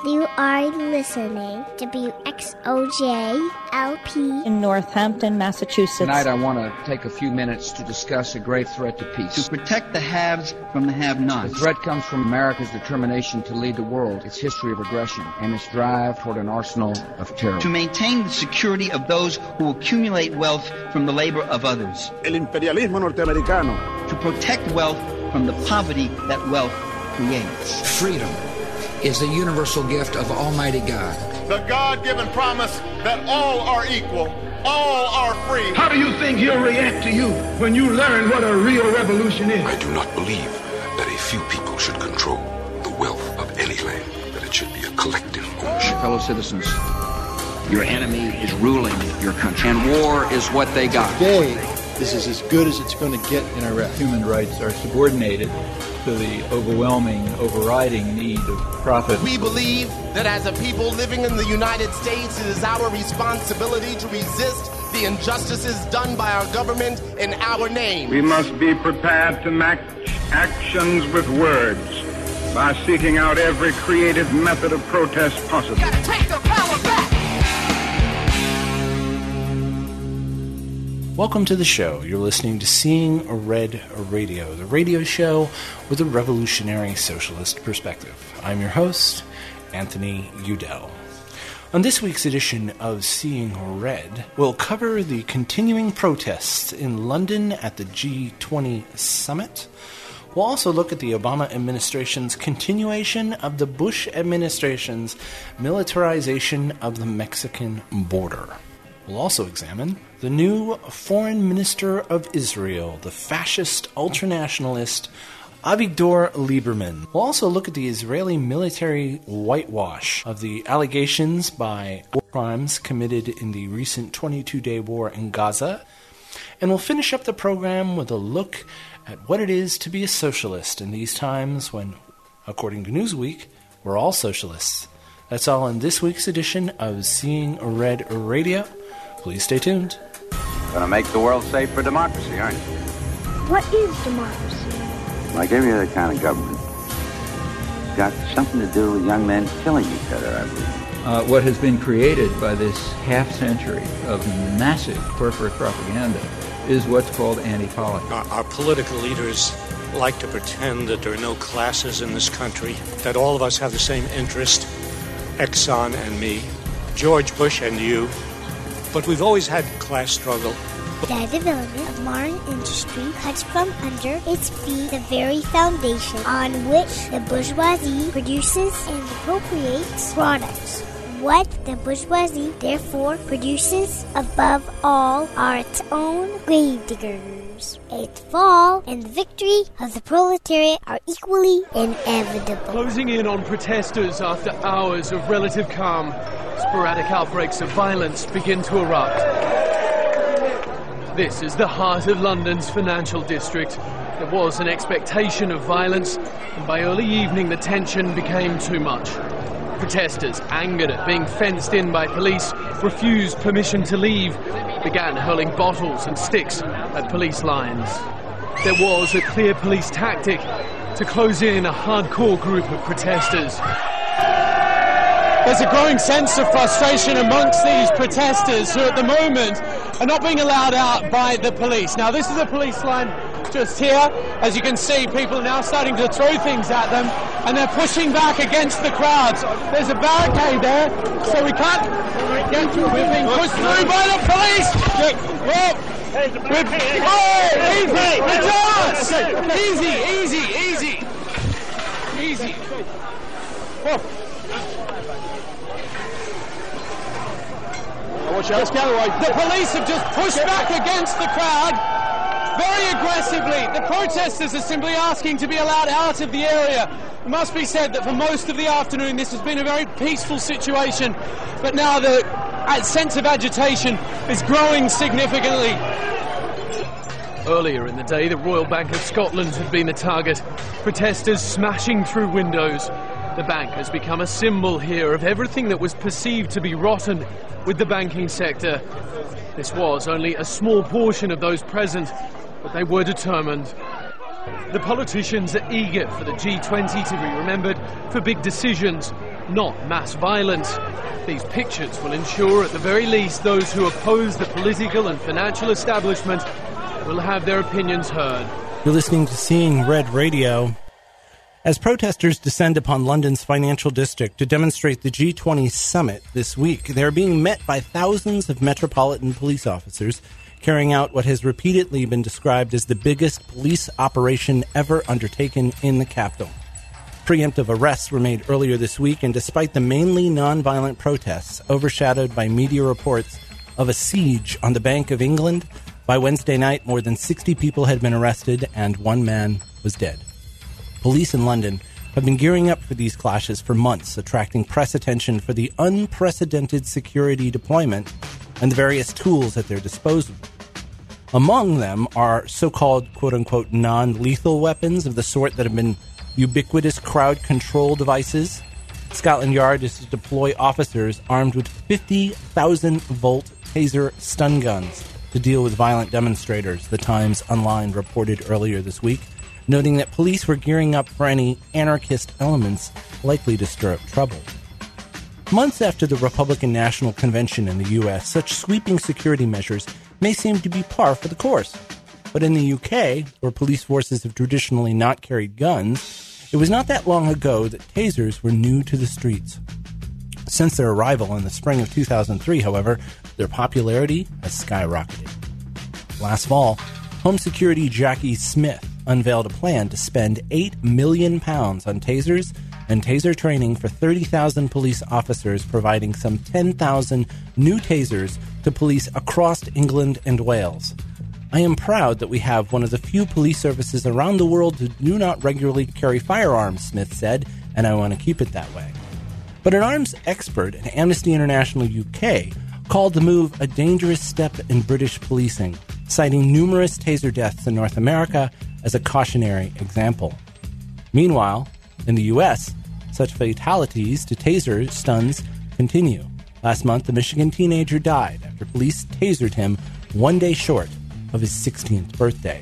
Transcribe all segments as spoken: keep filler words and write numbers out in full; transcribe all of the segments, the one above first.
You are listening to W X O J L P in Northampton, Massachusetts. Tonight I want to take a few minutes to discuss a grave threat to peace. To protect the haves from the have-nots. The threat comes from America's determination to lead the world, its history of aggression, and its drive toward an arsenal of terror. To maintain the security of those who accumulate wealth from the labor of others. El imperialismo norteamericano. To protect wealth from the poverty that wealth creates. Freedom is the universal gift of Almighty God. The God-given promise that all are equal, all are free. How do you think he'll react to you when you learn what a real revolution is? I do not believe that a few people should control the wealth of any land, that it should be a collective ownership. Fellow citizens, your enemy is ruling your country, and war is what they got. Today, this is as good as it's going to get in Iraq. Human rights are subordinated to the overwhelming, overriding need of profit. We believe that as a people living in the United States, it is our responsibility to resist the injustices done by our government in our name. We must be prepared to match actions with words by seeking out every creative method of protest possible. Gotta take the power back! Welcome to the show. You're listening to Seeing Red Radio, the radio show with a revolutionary socialist perspective. I'm your host, Anthony Udell. On this week's edition of Seeing Red, we'll cover the continuing protests in London at the G twenty summit. We'll also look at the Obama administration's continuation of the Bush administration's militarization of the Mexican border. We'll also examine the new Foreign Minister of Israel, the fascist ultranationalist Avigdor Lieberman. We'll also look at the Israeli military whitewash of the allegations by war crimes committed in the recent twenty-two day war in Gaza. And we'll finish up the program with a look at what it is to be a socialist in these times when, according to Newsweek, we're all socialists. That's all in this week's edition of Seeing Red Radio. Please stay tuned. Gonna make the world safe for democracy, aren't you? What is democracy? Like every other kind of government, it's got something to do with young men killing each other, I believe. Uh, what has been created by this half century of massive corporate propaganda is what's called anti-politics. Our, our political leaders like to pretend that there are no classes in this country, that all of us have the same interest, Exxon and me, George Bush and you. But we've always had class struggle. The development of modern industry cuts from under its feet the very foundation on which the bourgeoisie produces and appropriates products. What the bourgeoisie therefore produces above all are its own gravediggers. Its fall and the victory of the proletariat are equally inevitable. Closing in on protesters after hours of relative calm, sporadic outbreaks of violence begin to erupt. This is the heart of London's financial district. There was an expectation of violence, and by early evening the tension became too much. Protesters, angered at being fenced in by police, refused permission to leave, began hurling bottles and sticks at police lines. There was a clear police tactic to close in a hardcore group of protesters. There's a growing sense of frustration amongst these protesters who at the moment are not being allowed out by the police. Now this is a police line just here. As you can see, people are now starting to throw things at them and they're pushing back against the crowds. There's a barricade there, so we can't get through. We're being pushed through by the police! Well, we're, oh, easy! Easy, easy, easy! Easy. Whoa. The police have just pushed back against the crowd very aggressively. The protesters are simply asking to be allowed out of the area. It must be said that for most of the afternoon this has been a very peaceful situation, but now the sense of agitation is growing significantly. Earlier in the day, the Royal Bank of Scotland had been the target, protesters smashing through windows. The bank has become a symbol here of everything that was perceived to be rotten with the banking sector. This was only a small portion of those present, but they were determined. The politicians are eager for the G twenty to be remembered for big decisions, not mass violence. These pictures will ensure, at the very least, those who oppose the political and financial establishment will have their opinions heard. You're listening to Seeing Red Radio. As protesters descend upon London's financial district to demonstrate the G twenty summit this week, they're being met by thousands of Metropolitan Police officers carrying out what has repeatedly been described as the biggest police operation ever undertaken in the capital. Preemptive arrests were made earlier this week, and despite the mainly nonviolent protests overshadowed by media reports of a siege on the Bank of England, by Wednesday night more than sixty people had been arrested and one man was dead. Police in London have been gearing up for these clashes for months, attracting press attention for the unprecedented security deployment and the various tools at their disposal. Among them are so-called, quote-unquote, non-lethal weapons of the sort that have been ubiquitous crowd control devices. Scotland Yard is to deploy officers armed with fifty thousand volt taser stun guns to deal with violent demonstrators, the Times Online reported earlier this week, noting that police were gearing up for any anarchist elements likely to stir up trouble. Months after the Republican National Convention in the U S, such sweeping security measures may seem to be par for the course. But in the U K, where police forces have traditionally not carried guns, it was not that long ago that tasers were new to the streets. Since their arrival in the spring of two thousand three, however, their popularity has skyrocketed. Last fall, Home Security Jackie Smith unveiled a plan to spend eight million pounds on tasers and taser training for thirty thousand police officers, providing some ten thousand new tasers to police across England and Wales. I am proud that we have one of the few police services around the world who do not regularly carry firearms, Smith said, and I want to keep it that way. But an arms expert at Amnesty International U K called the move a dangerous step in British policing, citing numerous taser deaths in North America as a cautionary example. Meanwhile, in the U S, such fatalities to taser stuns continue. Last month, a Michigan teenager died after police tasered him one day short of his sixteenth birthday.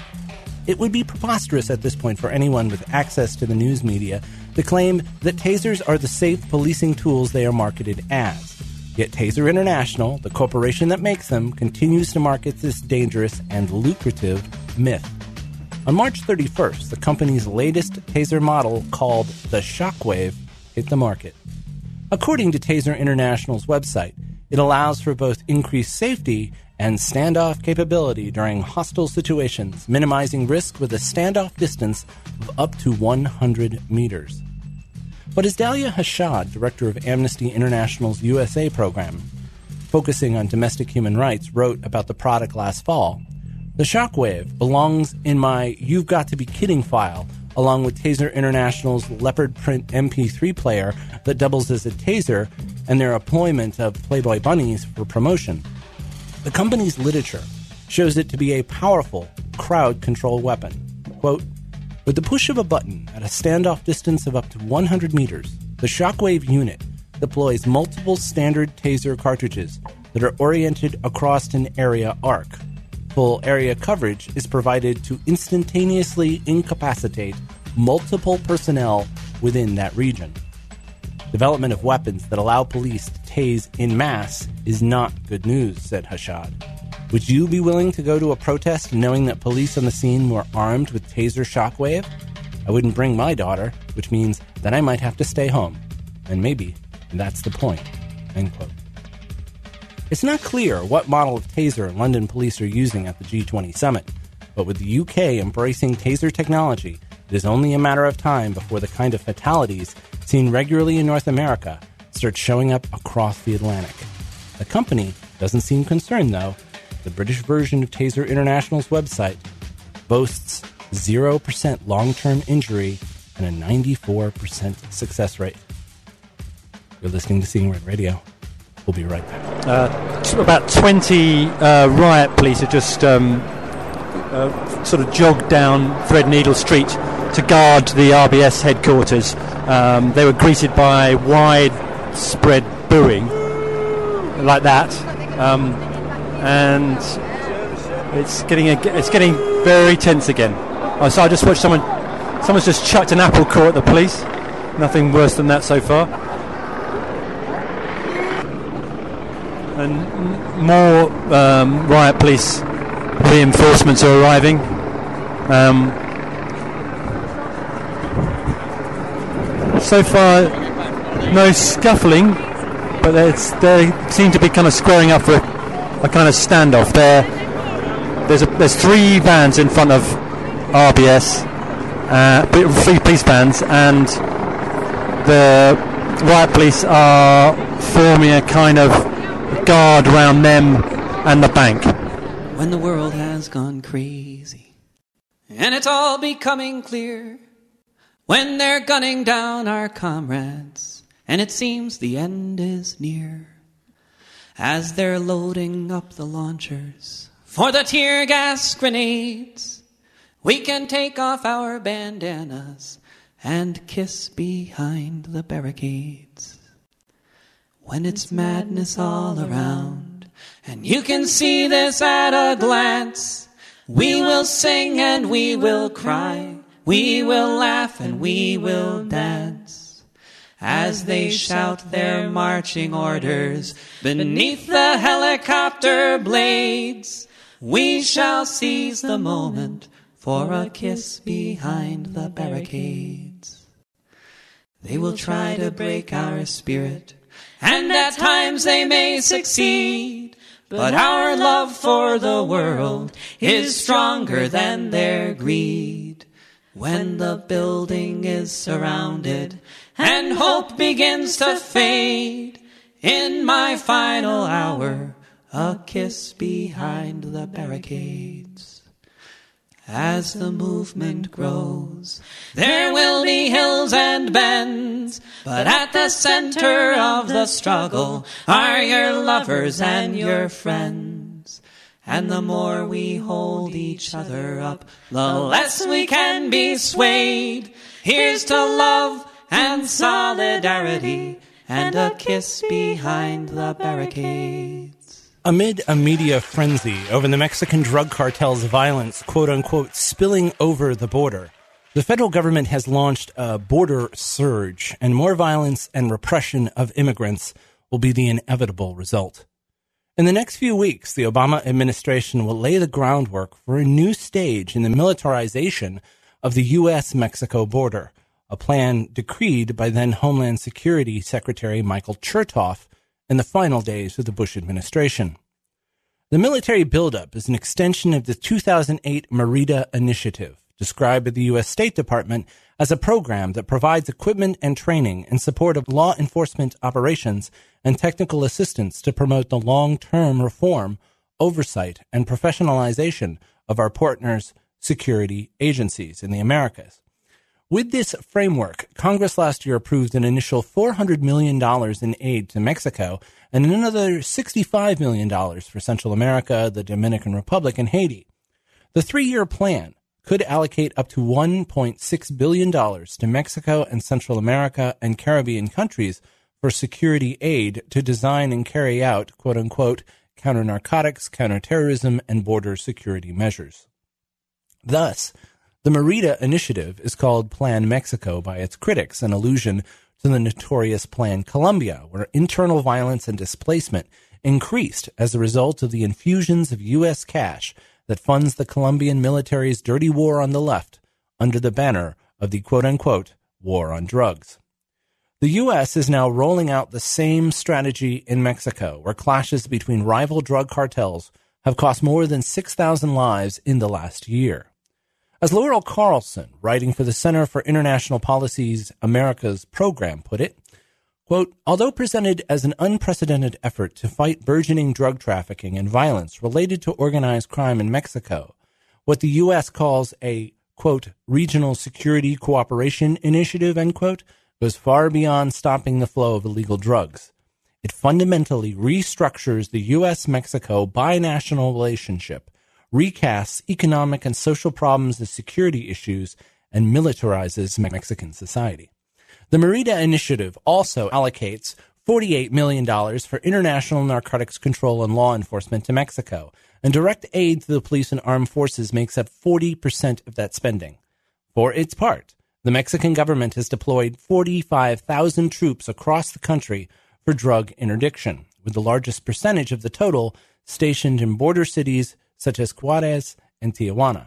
It would be preposterous at this point for anyone with access to the news media to claim that tasers are the safe policing tools they are marketed as. Yet Taser International, the corporation that makes them, continues to market this dangerous and lucrative myth. On March thirty-first, the company's latest taser model, called the Shockwave, hit the market. According to Taser International's website, it allows for both increased safety and standoff capability during hostile situations, minimizing risk with a standoff distance of up to one hundred meters. But as Dalia Hashad, director of Amnesty International's U S A program, focusing on domestic human rights, wrote about the product last fall, the Shockwave belongs in my You've Got to Be Kidding file, along with Taser International's Leopard Print M P three player that doubles as a taser and their employment of Playboy bunnies for promotion. The company's literature shows it to be a powerful crowd control weapon. Quote, with the push of a button at a standoff distance of up to one hundred meters, the Shockwave unit deploys multiple standard taser cartridges that are oriented across an area arc. Full area coverage is provided to instantaneously incapacitate multiple personnel within that region. Development of weapons that allow police to tase en masse is not good news, said Hashad. Would you be willing to go to a protest knowing that police on the scene were armed with Taser Shockwave? I wouldn't bring my daughter, which means that I might have to stay home. And maybe that's the point. End quote. It's not clear what model of taser London police are using at the G twenty summit, but with the U K embracing taser technology, it is only a matter of time before the kind of fatalities seen regularly in North America start showing up across the Atlantic. The company doesn't seem concerned, though. The British version of Taser International's website boasts zero percent long-term injury and a ninety-four percent success rate. You're listening to Seeing Red Radio. We'll be right back. Uh, about twenty uh, riot police have just um, uh, sort of jogged down Threadneedle Street to guard the R B S headquarters. Um, they were greeted by widespread booing, like that, um, and it's getting a, it's getting very tense again. Oh, so I just watched someone, someone's just chucked an apple core at the police. Nothing worse than that so far. and more um, riot police reinforcements are arriving. Um, so far, no scuffling, but they seem to be kind of squaring up for a, a kind of standoff. There, there's a, there's three vans in front of R B S, uh, three police vans, and the riot police are forming a kind of guard around them and the bank. When the world has gone crazy and it's all becoming clear, when they're gunning down our comrades and it seems the end is near, as they're loading up the launchers for the tear gas grenades, we can take off our bandanas and kiss behind the barricades. When it's madness all around, and you can see this at a glance, we will sing and we will cry, we will laugh and we will dance, as they shout their marching orders beneath the helicopter blades. We shall seize the moment for a kiss behind the barricades. They will try to break our spirit, and at times they may succeed, but our love for the world is stronger than their greed. When the building is surrounded and hope begins to fade, in my final hour, a kiss behind the barricades. As the movement grows, there will be hills and bends, but at the center of the struggle are your lovers and your friends. And the more we hold each other up, the less we can be swayed. Here's to love and solidarity and a kiss behind the barricades. Amid a media frenzy over the Mexican drug cartel's violence, quote-unquote, spilling over the border, the federal government has launched a border surge, and more violence and repression of immigrants will be the inevitable result. In the next few weeks, the Obama administration will lay the groundwork for a new stage in the militarization of the U S Mexico border, a plan decreed by then Homeland Security Secretary Michael Chertoff in the final days of the Bush administration. The military buildup is an extension of the two thousand eight Merida Initiative, described by the U S State Department as a program that provides equipment and training in support of law enforcement operations and technical assistance to promote the long-term reform, oversight, and professionalization of our partners' security agencies in the Americas. With this framework, Congress last year approved an initial four hundred million dollars in aid to Mexico and another sixty-five million dollars for Central America, the Dominican Republic, and Haiti. The three-year plan could allocate up to one point six billion dollars to Mexico and Central America and Caribbean countries for security aid to design and carry out, quote-unquote, counter-narcotics, counter-terrorism, and border security measures. Thus, the Merida Initiative is called Plan Mexico by its critics, an allusion to the notorious Plan Colombia, where internal violence and displacement increased as a result of the infusions of U S cash that funds the Colombian military's dirty war on the left under the banner of the quote-unquote war on drugs. The U S is now rolling out the same strategy in Mexico, where clashes between rival drug cartels have cost more than six thousand lives in the last year. As Laurel Carlson, writing for the Center for International Policy's America's program, put it, quote, although presented as an unprecedented effort to fight burgeoning drug trafficking and violence related to organized crime in Mexico, what the U S calls a, quote, regional security cooperation initiative, end quote, goes far beyond stopping the flow of illegal drugs. It fundamentally restructures the U S Mexico binational relationship, recasts economic and social problems as security issues, and militarizes Mexican society. The Merida Initiative also allocates forty-eight million dollars for international narcotics control and law enforcement to Mexico, and direct aid to the police and armed forces makes up forty percent of that spending. For its part, the Mexican government has deployed forty-five thousand troops across the country for drug interdiction, with the largest percentage of the total stationed in border cities such as Juarez and Tijuana.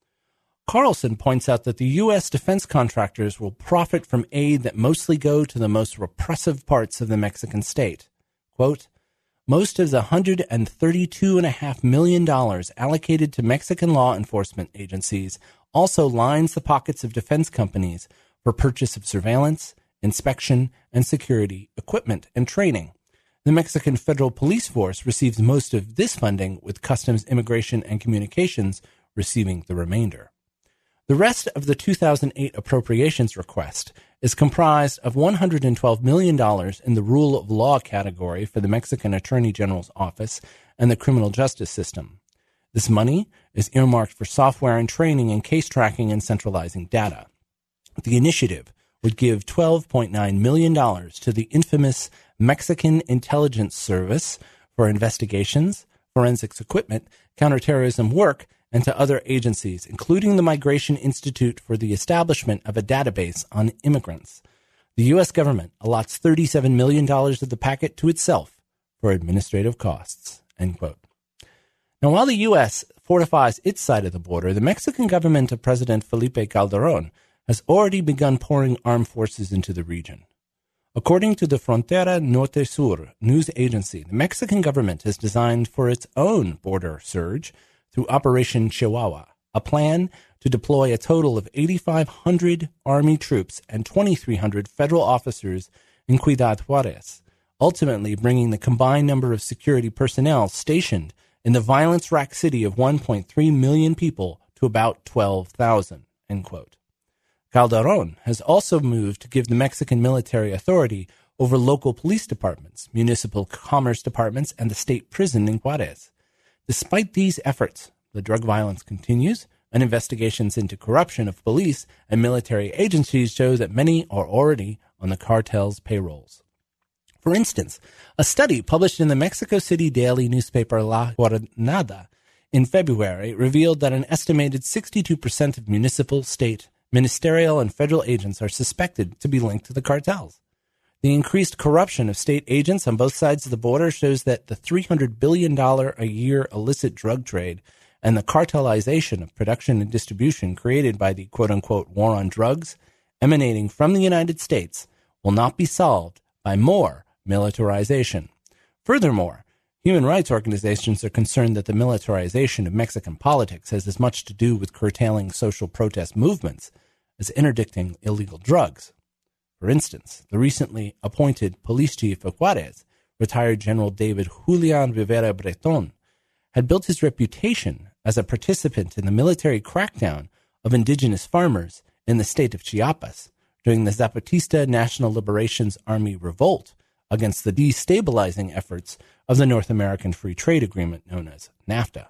Carlson points out that the U S defense contractors will profit from aid that mostly go to the most repressive parts of the Mexican state. Quote, most of the one hundred thirty-two point five million dollars allocated to Mexican law enforcement agencies also lines the pockets of defense companies for purchase of surveillance, inspection, and security equipment and training. The Mexican Federal Police Force receives most of this funding, with Customs, Immigration, and Communications receiving the remainder. The rest of the two thousand eight appropriations request is comprised of one hundred twelve million dollars in the rule of law category for the Mexican Attorney General's office and the criminal justice system. This money is earmarked for software and training in case tracking and centralizing data. The initiative would give twelve point nine million dollars to the infamous Mexican Intelligence Service for investigations, forensics equipment, counterterrorism work, and to other agencies, including the Migration Institute for the establishment of a database on immigrants. The U S government allots thirty-seven million dollars of the packet to itself for administrative costs. End quote. Now, while the U S fortifies its side of the border, the Mexican government of President Felipe Calderón has already begun pouring armed forces into the region. According to the Frontera Norte Sur news agency, the Mexican government has designed for its own border surge through Operation Chihuahua, a plan to deploy a total of eighty-five hundred Army troops and twenty-three hundred federal officers in Ciudad Juarez, ultimately bringing the combined number of security personnel stationed in the violence-racked city of one point three million people to about twelve thousand, end quote. Calderón has also moved to give the Mexican military authority over local police departments, municipal commerce departments, and the state prison in Juarez. Despite these efforts, the drug violence continues, and investigations into corruption of police and military agencies show that many are already on the cartel's payrolls. For instance, a study published in the Mexico City daily newspaper La Jornada in February revealed that an estimated sixty-two percent of municipal, state, ministerial, and federal agents are suspected to be linked to the cartels. The increased corruption of state agents on both sides of the border shows that the three hundred billion dollars a year illicit drug trade and the cartelization of production and distribution created by the quote-unquote war on drugs emanating from the United States will not be solved by more militarization. Furthermore, human rights organizations are concerned that the militarization of Mexican politics has as much to do with curtailing social protest movements as interdicting illegal drugs. For instance, the recently appointed police chief of Juarez, retired General David Julian Rivera Breton, had built his reputation as a participant in the military crackdown of indigenous farmers in the state of Chiapas during the Zapatista National Liberations Army revolt against the destabilizing efforts of the North American Free Trade Agreement known as NAFTA.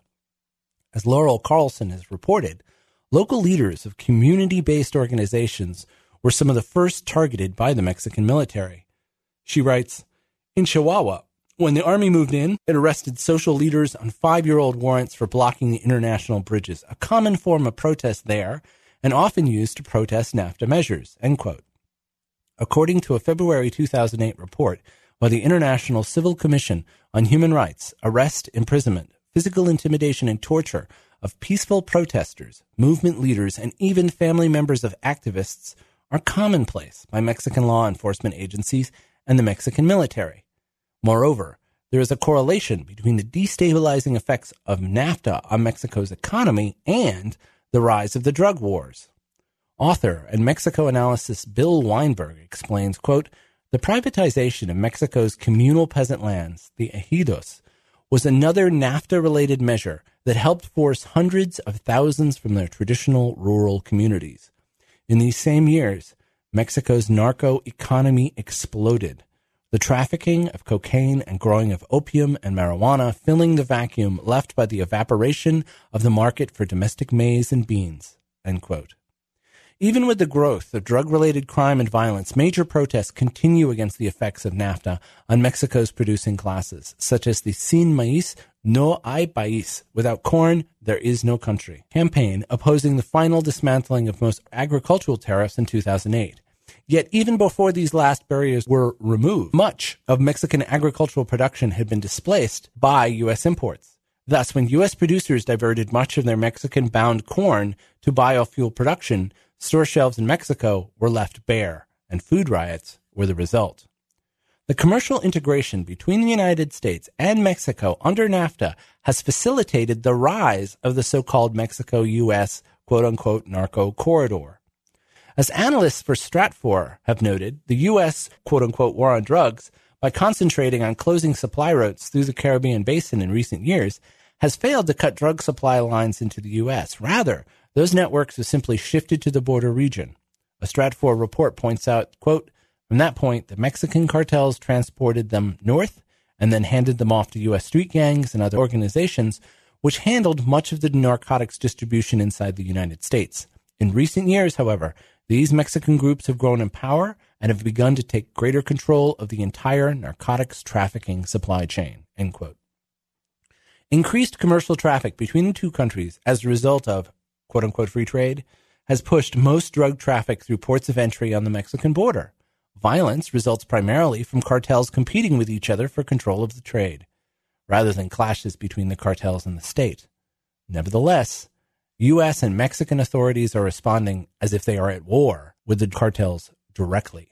As Laurel Carlson has reported, local leaders of community-based organizations were some of the first targeted by the Mexican military. She writes, in Chihuahua, when the army moved in, it arrested social leaders on five-year-old warrants for blocking the international bridges, a common form of protest there and often used to protest NAFTA measures, end quote. According to a February two thousand eight report by the International Civil Commission on Human Rights, arrest, imprisonment, physical intimidation, and torture of peaceful protesters, movement leaders, and even family members of activists are commonplace by Mexican law enforcement agencies and the Mexican military. Moreover, there is a correlation between the destabilizing effects of NAFTA on Mexico's economy and the rise of the drug wars. Author and Mexico analyst Bill Weinberg explains, quote, the privatization of Mexico's communal peasant lands, the ejidos, was another NAFTA-related measure that helped force hundreds of thousands from their traditional rural communities. In these same years, Mexico's narco economy exploded, the trafficking of cocaine and growing of opium and marijuana filling the vacuum left by the evaporation of the market for domestic maize and beans, end quote. Even with the growth of drug-related crime and violence, major protests continue against the effects of NAFTA on Mexico's producing classes, such as the Sin Maíz, No Hay País, without corn, there is no country, campaign opposing the final dismantling of most agricultural tariffs in two thousand eight. Yet even before these last barriers were removed, much of Mexican agricultural production had been displaced by U S imports. Thus, when U S producers diverted much of their Mexican-bound corn to biofuel production, store shelves in Mexico were left bare, and food riots were the result. The commercial integration between the United States and Mexico under NAFTA has facilitated the rise of the so-called Mexico-U S quote-unquote narco corridor. As analysts for Stratfor have noted, the U S quote-unquote war on drugs, by concentrating on closing supply routes through the Caribbean basin in recent years, has failed to cut drug supply lines into the U S. Rather, those networks have simply shifted to the border region. A Stratfor report points out, quote, from that point, the Mexican cartels transported them north and then handed them off to U S street gangs and other organizations, which handled much of the narcotics distribution inside the United States. In recent years, however, these Mexican groups have grown in power and have begun to take greater control of the entire narcotics trafficking supply chain, end quote. Increased commercial traffic between the two countries as a result of quote-unquote free trade has pushed most drug traffic through ports of entry on the Mexican border. Violence results primarily from cartels competing with each other for control of the trade, rather than clashes between the cartels and the state. Nevertheless, U S and Mexican authorities are responding as if they are at war with the cartels directly.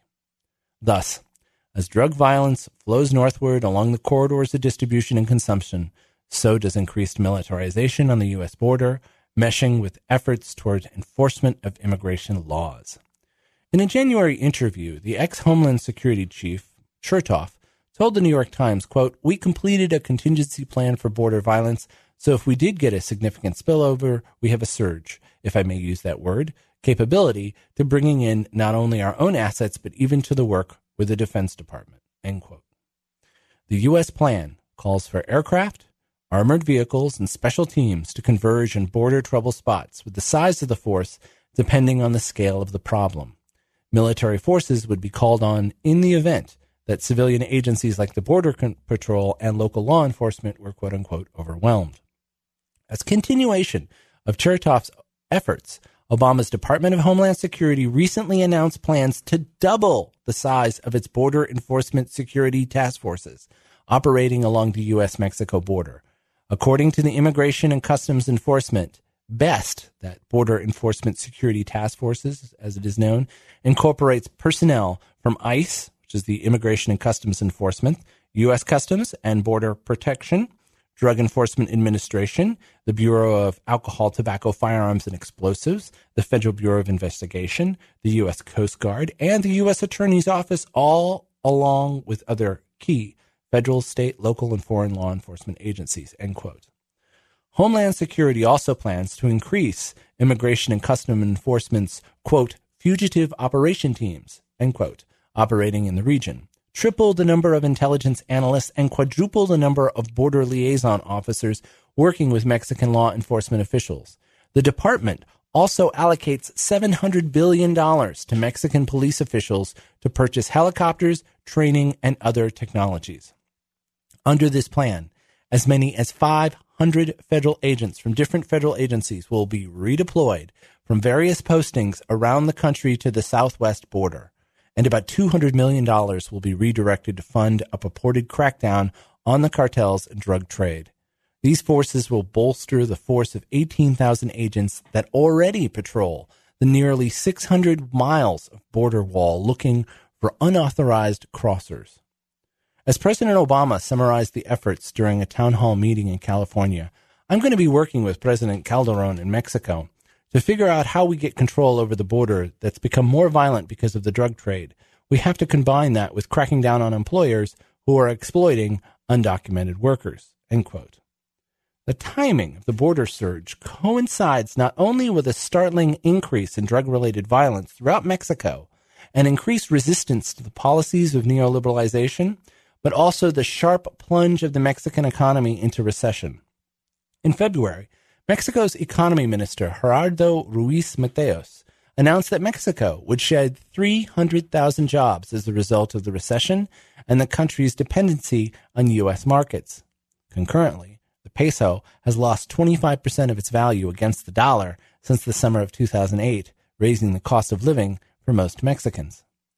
Thus, as drug violence flows northward along the corridors of distribution and consumption, so does increased militarization on the U S border, meshing with efforts toward enforcement of immigration laws. In a January interview, the ex-Homeland Security Chief, Chertoff, told the New York Times, quote, we completed a contingency plan for border violence, so if we did get a significant spillover, we have a surge, if I may use that word, capability to bringing in not only our own assets, but even to the work with the Defense Department, end quote. The U S plan calls for aircraft, armored vehicles, and special teams to converge in border trouble spots with the size of the force depending on the scale of the problem. Military forces would be called on in the event that civilian agencies like the Border Patrol and local law enforcement were quote-unquote overwhelmed. As continuation of Chertoff's efforts, Obama's Department of Homeland Security recently announced plans to double the size of its border enforcement security task forces operating along the U S Mexico border. According to the Immigration and Customs Enforcement, BEST, that Border Enforcement Security Task Forces, as it is known, incorporates personnel from ICE, which is the Immigration and Customs Enforcement, U S Customs and Border Protection, Drug Enforcement Administration, the Bureau of Alcohol, Tobacco, Firearms, and Explosives, the Federal Bureau of Investigation, the U S Coast Guard, and the U S Attorney's Office, all along with other key federal, state, local, and foreign law enforcement agencies, end quote. Homeland Security also plans to increase Immigration and Customs Enforcement's, quote, fugitive operation teams, end quote, operating in the region, triple the number of intelligence analysts, and quadruple the number of border liaison officers working with Mexican law enforcement officials. The department also allocates seven hundred billion dollars to Mexican police officials to purchase helicopters, training, and other technologies. Under this plan, as many as five hundred federal agents from different federal agencies will be redeployed from various postings around the country to the southwest border, and about two hundred million dollars will be redirected to fund a purported crackdown on the cartels and drug trade. These forces will bolster the force of eighteen thousand agents that already patrol the nearly six hundred miles of border wall looking for unauthorized crossers. As President Obama summarized the efforts during a town hall meeting in California, I'm going to be working with President Calderon in Mexico to figure out how we get control over the border that's become more violent because of the drug trade. We have to combine that with cracking down on employers who are exploiting undocumented workers, end quote. The timing of the border surge coincides not only with a startling increase in drug-related violence throughout Mexico and increased resistance to the policies of neoliberalization, but also the sharp plunge of the Mexican economy into recession. In February, Mexico's economy minister, Gerardo Ruiz Mateos, announced that Mexico would shed three hundred thousand jobs as a result of the recession and the country's dependency on U S markets. Concurrently, the peso has lost twenty-five percent of its value against the dollar since the summer of two thousand eight, raising the cost of living for most Mexicans.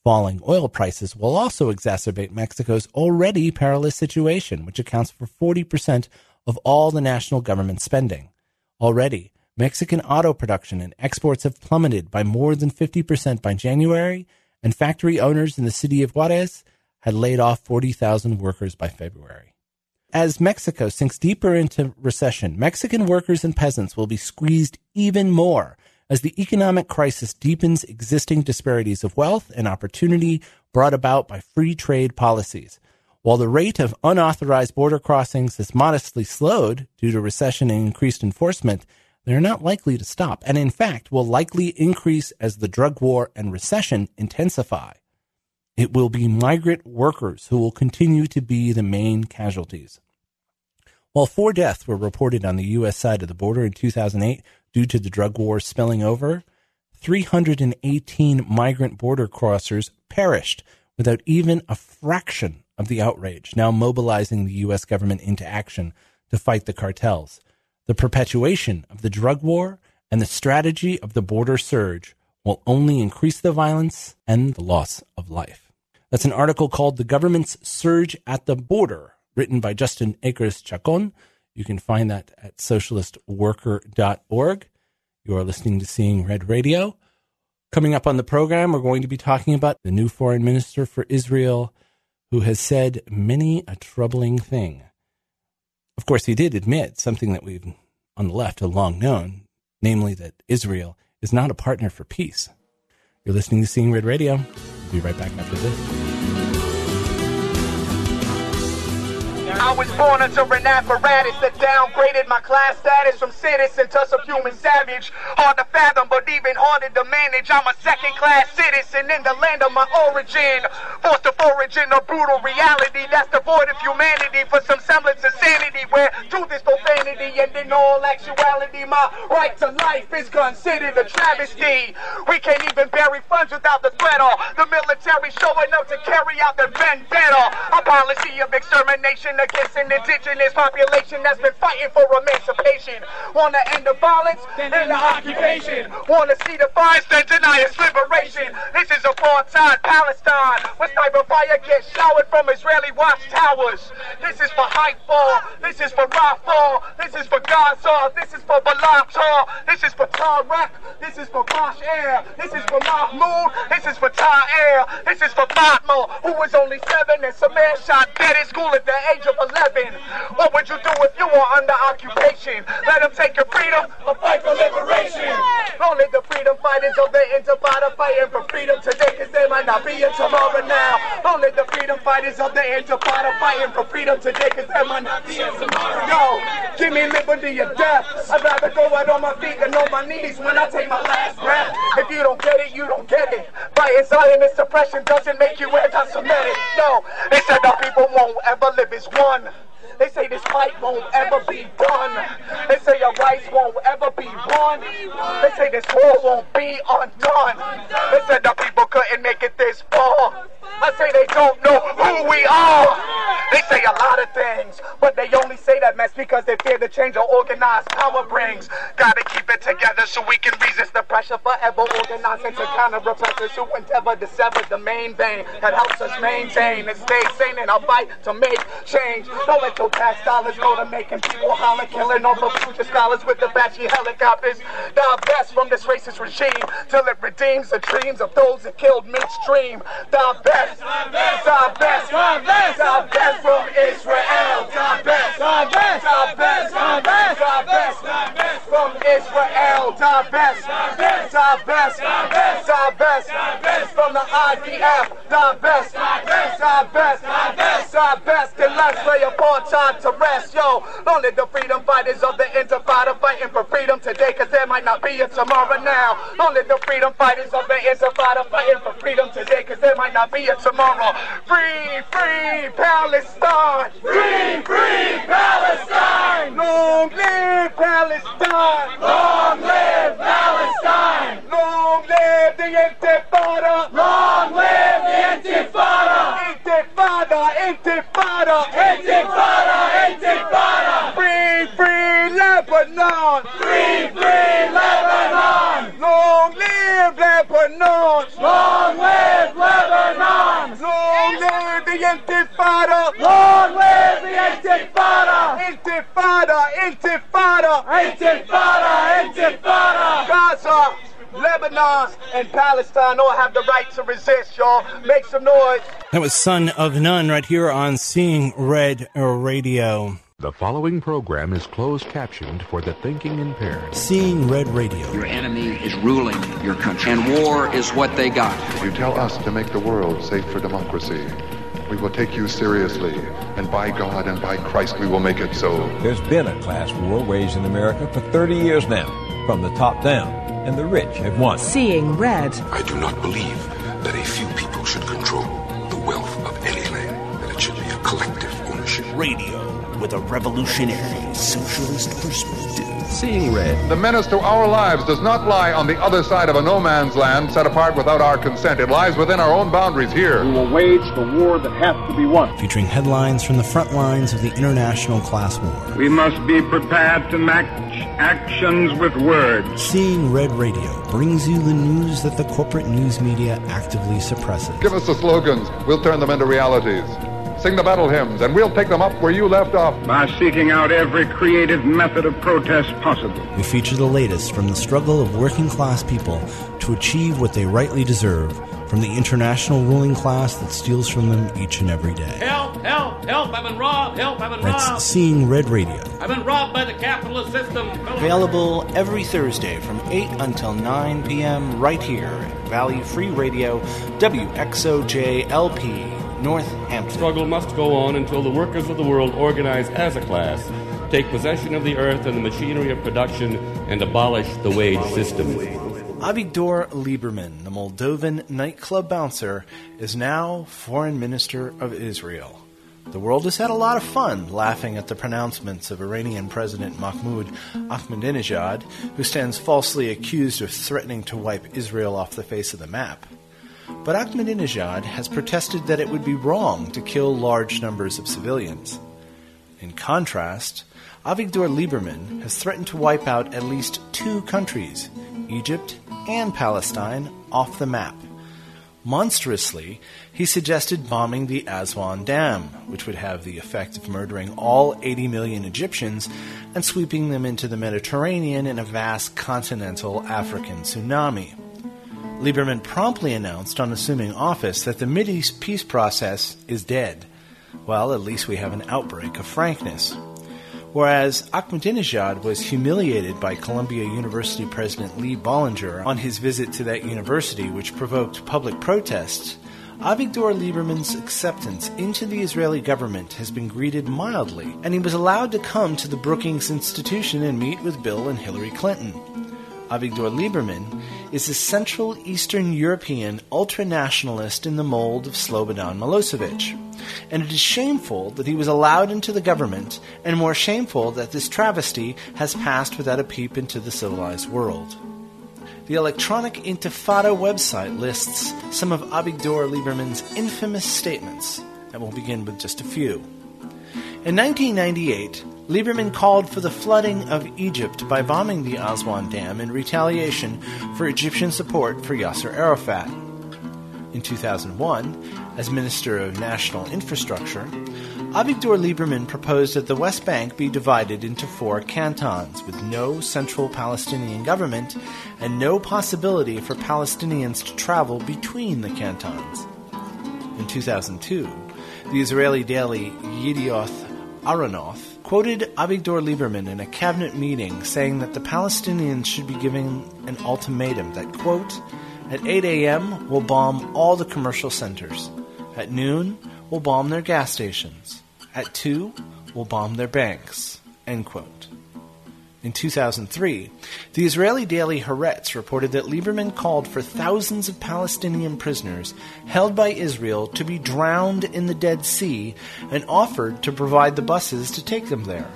Falling oil prices will also exacerbate Mexico's already perilous situation, which accounts for forty percent of all the national government spending. Already, Mexican auto production and exports have plummeted by more than fifty percent by January, and factory owners in the city of Juarez had laid off forty thousand workers by February. As Mexico sinks deeper into recession, Mexican workers and peasants will be squeezed even more as the economic crisis deepens existing disparities of wealth and opportunity brought about by free trade policies. While the rate of unauthorized border crossings has modestly slowed due to recession and increased enforcement, they're not likely to stop, and in fact will likely increase as the drug war and recession intensify. It will be migrant workers who will continue to be the main casualties. While four deaths were reported on the U S side of the border in two thousand eight due to the drug war spilling over, three hundred eighteen migrant border crossers perished without even a fraction of the outrage, now mobilizing the U S government into action to fight the cartels. The perpetuation of the drug war and the strategy of the border surge will only increase the violence and the loss of life. That's an article called The Government's Surge at the Border, written by Justin Akers Chacon. You can find that at socialist worker dot org. You are listening to Seeing Red Radio. Coming up on the program, we're going to be talking about the new foreign minister for Israel, who has said many a troubling thing. Of course, he did admit something that we've, on the left, have long known, namely that Israel is not a partner for peace. You're listening to Seeing Red Radio. We'll be right back after this. I was born into an apparatus that downgraded my class status from citizen to subhuman savage. Hard to fathom, but even harder to manage. I'm a second-class citizen in the land of my origin. Forced to forage in a brutal reality that's devoid of humanity for some semblance of sanity, where truth is profanity, and in all actuality, my right to life is considered a travesty. We can't even bury funds without the threat of the military showing up to carry out their vendetta. A policy of extermination against an indigenous population that's been fighting for emancipation. Wanna end the violence and the occupation. Wanna see the fires then deny its liberation. This is apartheid Palestine, where sniper fire gets showered from Israeli watchtowers. This is for Haifa, this is for Rafah, this is for Gaza, this is for Balata, this is for Tarak, this is for Bashar, this is for Mahmoud, this is for Ta'ir, this is for Fatma, who was only seven and Samir shot dead in school at the age of eleven. What would you do if you were under occupation? Let them take your freedom or fight for liberation. Only the freedom fighters of the Intifada fighting for freedom today, cause they might not be here tomorrow now. Only the freedom fighters of the Intifada fighting for freedom today, cause they might not be here tomorrow. Yo, give me liberty or death. I'd rather go out on my feet than on my knees when I take my last breath. If you don't get it, you don't get it. Fighting Zionist suppression doesn't make you anti-Semitic. No, they said our people won't ever live as one. They say this fight won't ever be done. They say our rights won't ever be won. They say this war won't be undone. They said our people couldn't make it this far. I say they don't know who we are. They say a lot of things, but they only say that mess because they fear the change our organized power brings. Gotta keep it together so we can resist the pressure, forever organizing to counter repressors who endeavor to sever the main vein that helps us maintain and stay sane in our fight to make change. Don't let your tax dollars go to making people holler, killing all the future scholars with Apache helicopters. Divest from this racist regime till it redeems the dreams of those that killed midstream. Divest, divest, divest, divest, divest from Israel. Divest, divest, divest, divest, divest, divest from Israel. Divest, divest, divest, divest, divest, divest from the I D F. Divest, divest, divest, divest, divest, and let's lay apartheid to rest. Yo, only the freedom fighters of the Intifada fighting for freedom today, cause there might not be a tomorrow now. Only the freedom fighters of the Intifada fighting for freedom today, cause there might not be a tomorrow. Free, free Palestine! Free, free Palestine! Long live Palestine! Long live Palestine! Long live the Intifada! Long live the Intifada! Intifada! Intifada! Intifada! Intifada! Free, free Lebanon! Free, free Lebanon! Long live Lebanon! Long live Lebanon! Intifada! Long live the Intifada! Intifada! Intifada! Intifada! Intifada! Gaza, Lebanon, and Palestine all have the right to resist, y'all. Make some noise. That was Son of None right here on Seeing Red Radio. The following program is closed captioned for the thinking impaired. Seeing Red Radio. Your enemy is ruling your country, and war is what they got. If you tell us to make the world safe for democracy, we will take you seriously, and by God and by Christ we will make it so. There's been a class war waged in America for thirty years now, from the top down, and the rich have won. Seeing Red. I do not believe that a few people should control the wealth of any land, that it should be a collective ownership. Radio with a revolutionary socialist perspective. Seeing Red. The menace to our lives does not lie on the other side of a no man's land set apart without our consent. It lies within our own boundaries here. We will wage the war that has to be won. Featuring headlines from the front lines of the international class war. We must be prepared to match actions with words. Seeing Red Radio brings you the news that the corporate news media actively suppresses. Give us the slogans. We'll turn them into realities. Sing the battle hymns, and we'll take them up where you left off. By seeking out every creative method of protest possible. We feature the latest from the struggle of working class people to achieve what they rightly deserve from the international ruling class that steals from them each and every day. Help, help, help, I've been robbed, help, I've been That's robbed. Seeing Red Radio. I've been robbed by the capitalist system. Available every Thursday from eight until nine p.m. right here at Valley Free Radio, W X O J L P, Northampton. The struggle must go on until the workers of the world organize as a class, take possession of the earth and the machinery of production, and abolish the wage system. Avigdor Lieberman, the Moldovan nightclub bouncer, is now Foreign Minister of Israel. The world has had a lot of fun laughing at the pronouncements of Iranian President Mahmoud Ahmadinejad, who stands falsely accused of threatening to wipe Israel off the face of the map. But Ahmadinejad has protested that it would be wrong to kill large numbers of civilians. In contrast, Avigdor Lieberman has threatened to wipe out at least two countries, Egypt and Palestine, off the map. Monstrously, he suggested bombing the Aswan Dam, which would have the effect of murdering all eighty million Egyptians and sweeping them into the Mediterranean in a vast continental African tsunami. Lieberman promptly announced on assuming office that the Mideast peace process is dead. Well, at least we have an outbreak of frankness. Whereas Ahmadinejad was humiliated by Columbia University President Lee Bollinger on his visit to that university, which provoked public protests, Avigdor Lieberman's acceptance into the Israeli government has been greeted mildly, and he was allowed to come to the Brookings Institution and meet with Bill and Hillary Clinton. Avigdor Lieberman is a Central Eastern European ultranationalist in the mold of Slobodan Milosevic, and it is shameful that he was allowed into the government, and more shameful that this travesty has passed without a peep into the civilized world. The Electronic Intifada website lists some of Avigdor Lieberman's infamous statements, and we'll begin with just a few. In nineteen ninety-eight, Lieberman called for the flooding of Egypt by bombing the Aswan Dam in retaliation for Egyptian support for Yasser Arafat. In two thousand one, as Minister of National Infrastructure, Avigdor Lieberman proposed that the West Bank be divided into four cantons with no central Palestinian government and no possibility for Palestinians to travel between the cantons. In two thousand two, the Israeli daily Yedioth Aharonoth quoted Avigdor Lieberman in a cabinet meeting saying that the Palestinians should be given an ultimatum that, quote, at eight a.m. we'll bomb all the commercial centers. At noon, we'll bomb their gas stations. At two, we'll bomb their banks, end quote. In two thousand three, the Israeli daily Haaretz reported that Lieberman called for thousands of Palestinian prisoners held by Israel to be drowned in the Dead Sea and offered to provide the buses to take them there.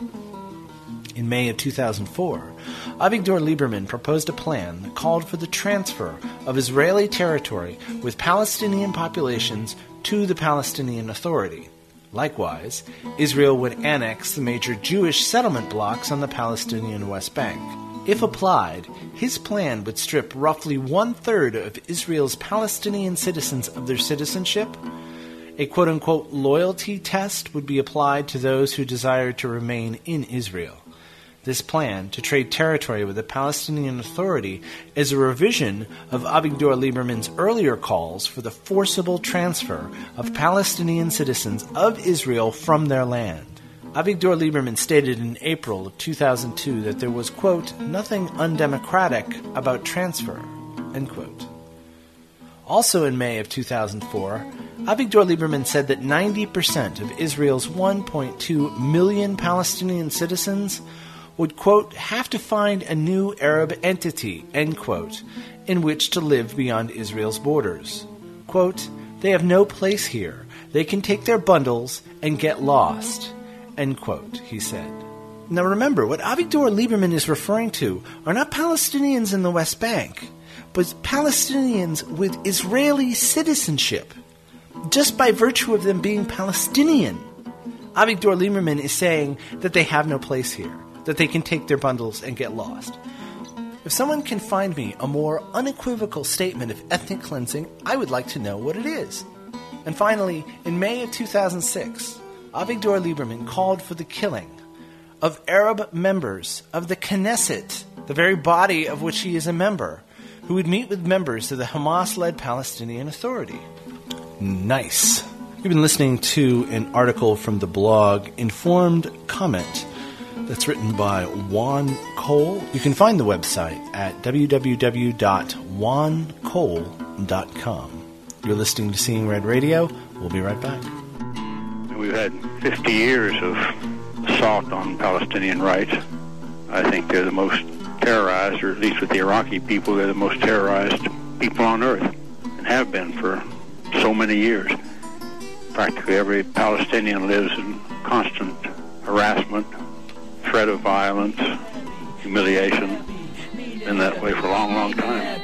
In May of two thousand four, Avigdor Lieberman proposed a plan that called for the transfer of Israeli territory with Palestinian populations to the Palestinian Authority. Likewise, Israel would annex the major Jewish settlement blocks on the Palestinian West Bank. If applied, his plan would strip roughly one-third of Israel's Palestinian citizens of their citizenship A quote-unquote loyalty test would be applied to those who desired to remain in Israel. This plan to trade territory with the Palestinian Authority is a revision of Avigdor Lieberman's earlier calls for the forcible transfer of Palestinian citizens of Israel from their land. Avigdor Lieberman stated in April of two thousand two that there was, quote, nothing undemocratic about transfer, end quote. Also in May of two thousand four, Avigdor Lieberman said that ninety percent of Israel's one point two million Palestinian citizens would, quote, have to find a new Arab entity, end quote, in which to live beyond Israel's borders. Quote, they have no place here. They can take their bundles and get lost, end quote, he said. Now remember, what Avigdor Lieberman is referring to are not Palestinians in the West Bank, but Palestinians with Israeli citizenship, just by virtue of them being Palestinian. Avigdor Lieberman is saying that they have no place here, that they can take their bundles and get lost. If someone can find me a more unequivocal statement of ethnic cleansing, I would like to know what it is. And finally, in May of two thousand six, Avigdor Lieberman called for the killing of Arab members of the Knesset, the very body of which he is a member, who would meet with members of the Hamas-led Palestinian Authority. Nice. You've been listening to an article from the blog Informed Comment that's written by Juan Cole. You can find the website at w w w dot juan cole dot com. You're listening to Seeing Red Radio. We'll be right back. We've had fifty years of assault on Palestinian rights. I think they're the most terrorized, or at least with the Iraqi people, they're the most terrorized people on earth, and have been for so many years. Practically every Palestinian lives in constant harassment, threat of violence, humiliation. Been that way for a long, long time.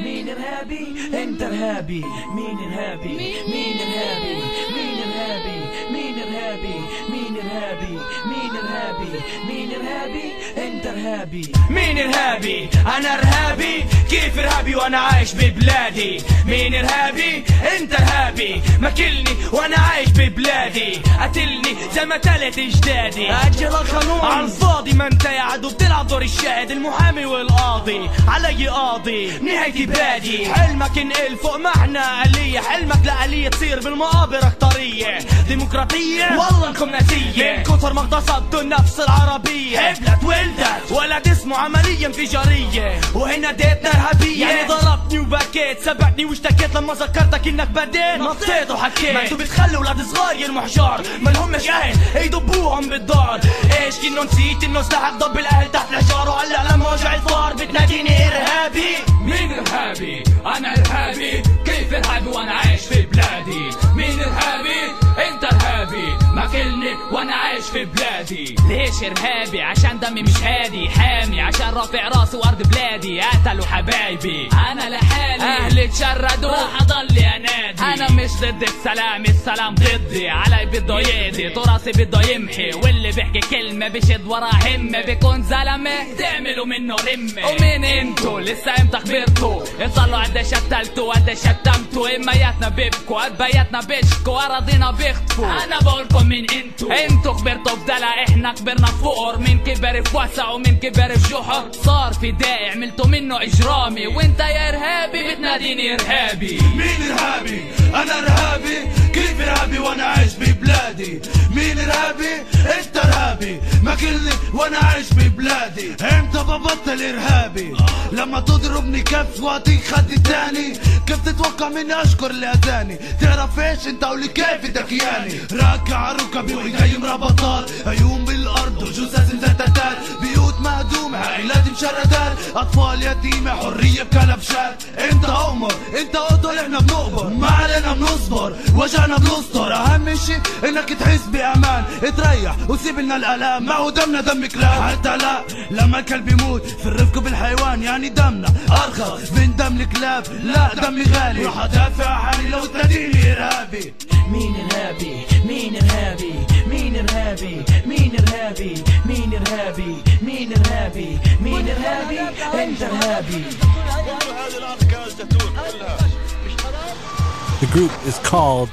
مين إرهابي؟ أنا إرهابي. كيف إرهابي وأنا عايش ببلادي؟ مين إرهابي؟ أنت إرهابي. ماكلني وأنا عايش ببلادي. قتلني زي ما تلت أجدادي. أجل القانون على الفاضي، ما أنت يا عدو بتلعب دور الشاهد، المحامي والقاضي. علي قاضي نهايتي بادي. حلمك انقل فوق معنى آلية، حلمك لآلية تصير بالمقابر اختارية ديمقراطية. والله انكم ناسية من كثر ما اغتصبتوا النفس العربية. حبلت ولدت ولد اسمه عملية انفجارية، وهنا ديتنا إرهابية. يعني ضربتني وبكيت، سبقتني واشتكيت لما ذكرتك انك بديت نطيت وحكيت. ما انتوا بتخلوا ولاد صغار المحجار ما لهمش اهل يضبوهم بالدار. ايش كنو نسيت انه استحق ضب الاهل تحت الحجار، وهلا لما وجع الفار بتناديني إرهابي. مين إرهابي؟ أنا إرهابي. كيف إرهابي وأنا عايش في بلادي؟ مين إرهابي؟ أنت إرهابي. ماكلني وأنا عايش في بلادي. ليش إرهابي؟ عشان دمي مش هادي، حامي عشان رافع راسي وأرض بلادي. قتلوا حبايبي أنا لحالي، أهلي تشردوا راح أضل أنادي. أنا مش ضد السلام، السلام ضدي. علي بده يقضي، تراثي بده يمحي، واللي بيحكي كلمة بيشد ورا همة بيكون زلمة تعملوا منه رمة. ومين انتو؟ لسه امتى خبرتوا؟ انصلوا قديش قتلتوا قديش شتمتوا. امياتنا بيبكوا قبياتنا بيشكوا اراضينا بيخطفوا. انا بقولكم مين انتو؟ انتو خبرتوا بدلا، احنا كبرنا فقر. مين كبر في وسع ومين كبر في جحر. صار في داعي عملتوا منه اجرامي، وانت يا ارهابي بتناديني ارهابي. مين ارهابي؟ انا ارهابي. كيف ارهابي وانا عايش ببلادي؟ مين ارهابي؟ انت ارهابي. ماكلني وانا عايش ببلادي. امتى ببطل ارهابي؟ لما تضربني كف واعطيك خدي تاني. كيف تتوقع مني اشكر لاذاني؟ تعرف ايش انت ولي كيف دكياني؟ راكع ركبي وايدي مربطات، عيون بالارض وجثث مزتتات، بيوت مهدومه عائلات مشردات، اطفال يتيمه حريه بكلبشات. انت امر انت قدر احنا بنقبر، ما علينا بنصبر وجعنا بنستر. اهم شي انك تحس بامان، تريح وسيب لنا الالام. ما هو دمنا دم كلاب، حتى لا لما الكلب يموت في الرفق بالحيوان يعني دمنا ارخص من دم الكلاب. لا دمي غالي، راح ادافع عني لو تناديني ارهابي. مين ارهابي؟ مين ارهابي؟ مين ارهابي؟ مين ارهابي؟ مين ارهابي؟ مين ارهابي؟ مين ارهابي؟ انت ارهابي. The group is called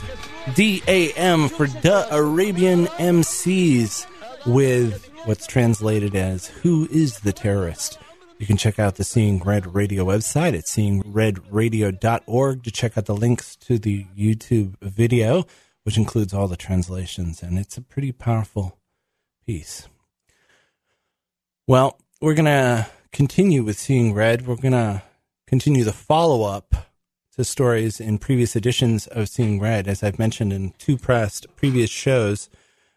D A M for Da Arabian M Cs with what's translated as Who is the Terrorist? You can check out the Seeing Red Radio website at seeing red radio dot org to check out the links to the YouTube video, which includes all the translations, and it's a pretty powerful piece. Well, we're going to continue with Seeing Red. We're going to continue the follow-up to stories in previous editions of Seeing Red. As I've mentioned in two past previous shows,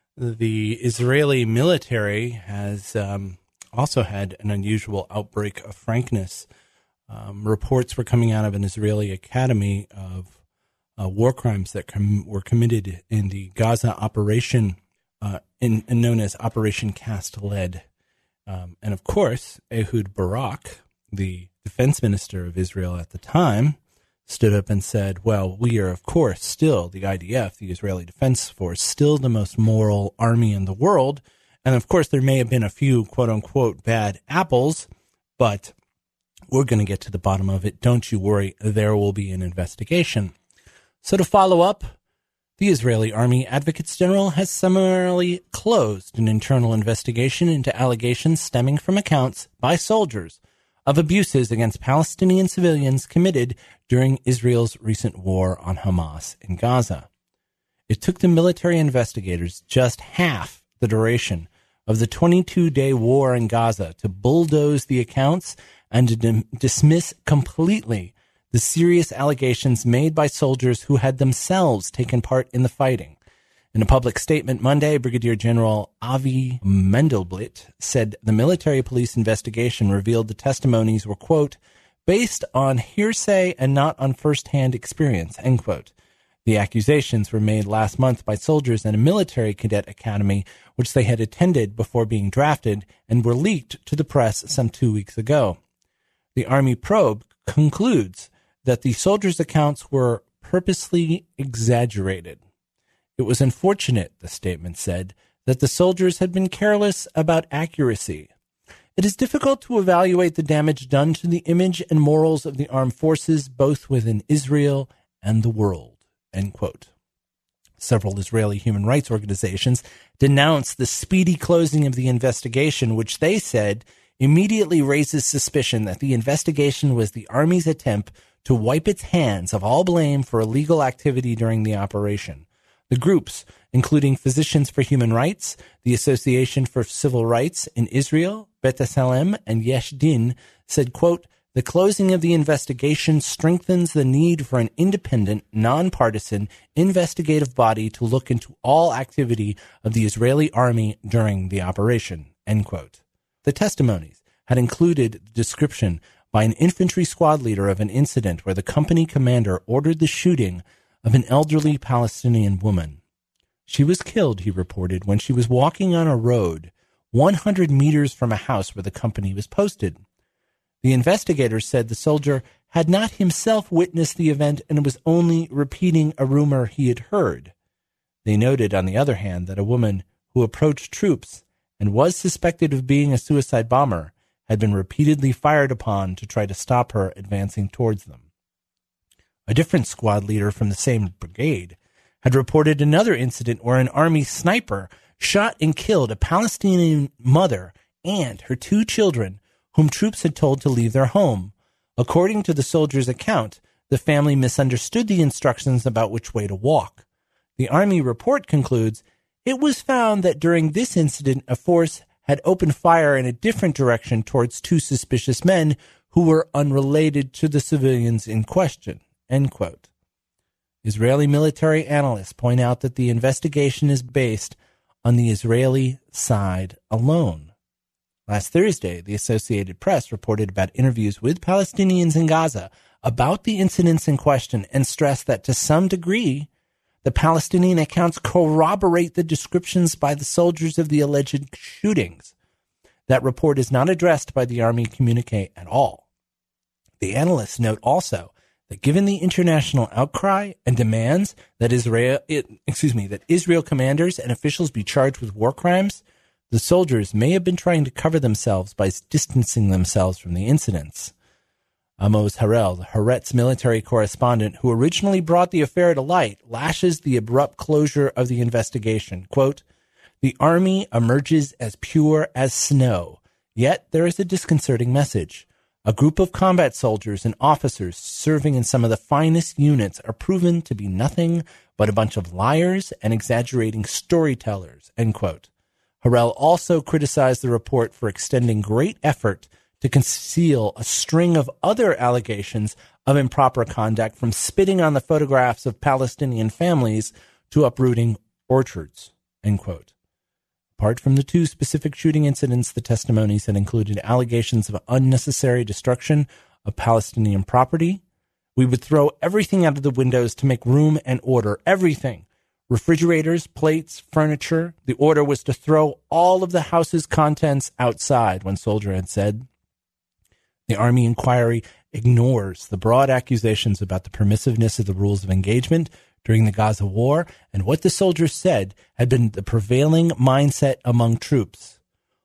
the Israeli military has um, also had an unusual outbreak of frankness. Um, reports were coming out of an Israeli academy of uh, war crimes that com- were committed in the Gaza operation, uh, in, in known as Operation Cast Lead. Um, and of course, Ehud Barak, the defense minister of Israel at the time, stood up and said, well, we are, of course, still the I D F, the Israeli Defense Force, still the most moral army in the world. And, of course, there may have been a few, quote-unquote, bad apples, but we're going to get to the bottom of it. Don't you worry. There will be an investigation. So to follow up, the Israeli Army Advocates General has summarily closed an internal investigation into allegations stemming from accounts by soldiers of abuses against Palestinian civilians committed during Israel's recent war on Hamas in Gaza. It took the military investigators just half the duration of the twenty-two day war in Gaza to bulldoze the accounts and to dim- dismiss completely the serious allegations made by soldiers who had themselves taken part in the fighting. In a public statement Monday, Brigadier General Avi Mendelblit said the military police investigation revealed the testimonies were, quote, based on hearsay and not on first-hand experience, end quote. The accusations were made last month by soldiers in a military cadet academy, which they had attended before being drafted, and were leaked to the press some two weeks ago. The Army probe concludes that the soldiers' accounts were purposely exaggerated. It was unfortunate, the statement said, that the soldiers had been careless about accuracy. It is difficult to evaluate the damage done to the image and morals of the armed forces, both within Israel and the world, end quote. Several Israeli human rights organizations denounced the speedy closing of the investigation, which they said immediately raises suspicion that the investigation was the Army's attempt to wipe its hands of all blame for illegal activity during the operation. The groups, including Physicians for Human Rights, the Association for Civil Rights in Israel, B'Tselem, and Yesh Din, said, quote, the closing of the investigation strengthens the need for an independent, nonpartisan, investigative body to look into all activity of the Israeli army during the operation, end quote. The testimonies had included the description by an infantry squad leader of an incident where the company commander ordered the shooting of an elderly Palestinian woman. She was killed, he reported, when she was walking on a road one hundred meters from a house where the company was posted. The investigators said the soldier had not himself witnessed the event and was only repeating a rumor he had heard. They noted, on the other hand, that a woman who approached troops and was suspected of being a suicide bomber had been repeatedly fired upon to try to stop her advancing towards them. A different squad leader from the same brigade had reported another incident where an army sniper shot and killed a Palestinian mother and her two children, whom troops had told to leave their home. According to the soldier's account, the family misunderstood the instructions about which way to walk. The Army report concludes, it was found that during this incident, a force had opened fire in a different direction towards two suspicious men who were unrelated to the civilians in question, end quote. Israeli military analysts point out that the investigation is based on the Israeli side alone. Last Thursday, the Associated Press reported about interviews with Palestinians in Gaza about the incidents in question and stressed that to some degree, the Palestinian accounts corroborate the descriptions by the soldiers of the alleged shootings. That report is not addressed by the Army communique at all. The analysts note also that given the international outcry and demands that Israel, it, excuse me, that Israel commanders and officials be charged with war crimes, the soldiers may have been trying to cover themselves by distancing themselves from the incidents. Amos Harel, the Haaretz military correspondent who originally brought the affair to light, lashes the abrupt closure of the investigation. Quote, "The army emerges as pure as snow, yet there is a disconcerting message. A group of combat soldiers and officers serving in some of the finest units are proven to be nothing but a bunch of liars and exaggerating storytellers," end quote. Harel also criticized the report for extending great effort to conceal a string of other allegations of improper conduct, from spitting on the photographs of Palestinian families to uprooting orchards, end quote. Apart from the two specific shooting incidents, the testimonies had included allegations of unnecessary destruction of Palestinian property. "We would throw everything out of the windows to make room and order, everything. Refrigerators, plates, furniture. The order was to throw all of the house's contents outside," one soldier had said. The Army inquiry ignores the broad accusations about the permissiveness of the rules of engagement during the Gaza war and what the soldiers said had been the prevailing mindset among troops.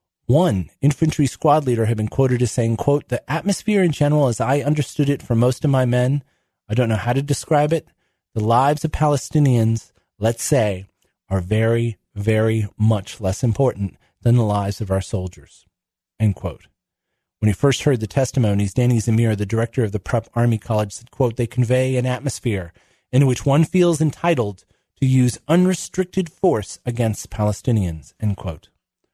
One infantry squad leader had been quoted as saying, quote, "The atmosphere in general, as I understood it for most of my men, I don't know how to describe it. The lives of Palestinians, let's say, are very, very much less important than the lives of our soldiers," end quote. When he first heard the testimonies, Danny Zamir, the director of the Prep Army College, said, quote, "They convey an atmosphere in which one feels entitled to use unrestricted force against Palestinians," end quote.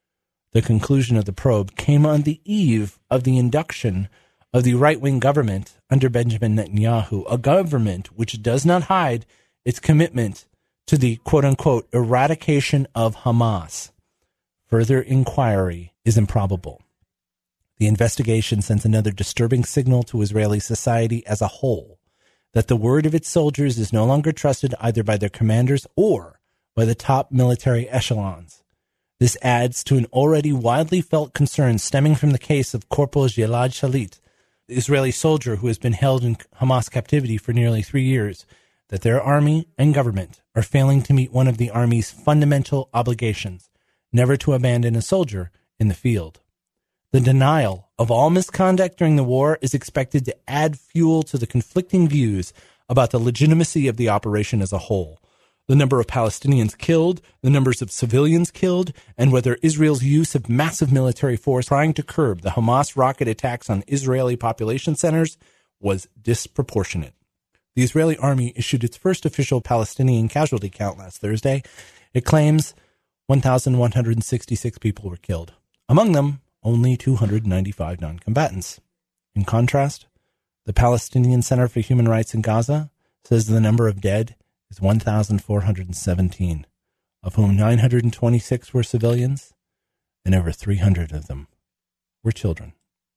The conclusion of the probe came on the eve of the induction of the right-wing government under Benjamin Netanyahu, a government which does not hide its commitment to the quote-unquote eradication of Hamas. Further inquiry is improbable. The investigation sends another disturbing signal to Israeli society as a whole, that the word of its soldiers is no longer trusted either by their commanders or by the top military echelons. This adds to an already widely felt concern stemming from the case of Corporal Gilad Shalit, the Israeli soldier who has been held in Hamas captivity for nearly three years, that their army and government are failing to meet one of the army's fundamental obligations, never to abandon a soldier in the field. The denial of all misconduct during the war is expected to add fuel to the conflicting views about the legitimacy of the operation as a whole. The number of Palestinians killed, the numbers of civilians killed, and whether Israel's use of massive military force trying to curb the Hamas rocket attacks on Israeli population centers was disproportionate. The Israeli army issued its first official Palestinian casualty count last Thursday. It claims one thousand one hundred sixty-six people were killed. Among them, only two hundred ninety-five non-combatants. In contrast, the Palestinian Center for Human Rights in Gaza says the number of dead is one thousand four hundred seventeen, of whom nine hundred twenty-six were civilians, and over three hundred of them were children.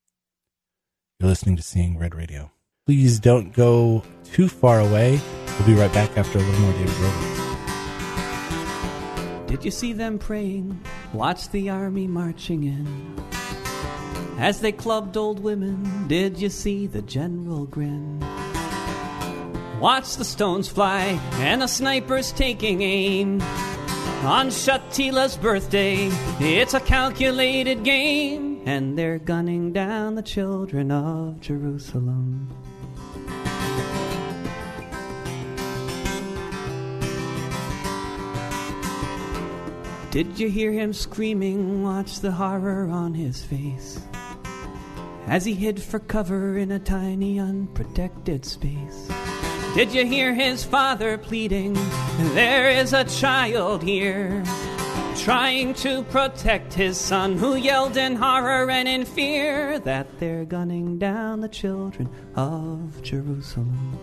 You're listening to Seeing Red Radio. Please don't go too far away. We'll be right back after a little more David Roberts. Did you see them praying? Watch the army marching in. As they clubbed old women, did you see the general grin? Watch the stones fly and the snipers taking aim. On Shatila's birthday, it's a calculated game, and they're gunning down the children of Jerusalem. Did you hear him screaming? Watch the horror on his face as he hid for cover in a tiny unprotected space. Did you hear his father pleading? There is a child here, trying to protect his son, who yelled in horror and in fear that they're gunning down the children of Jerusalem.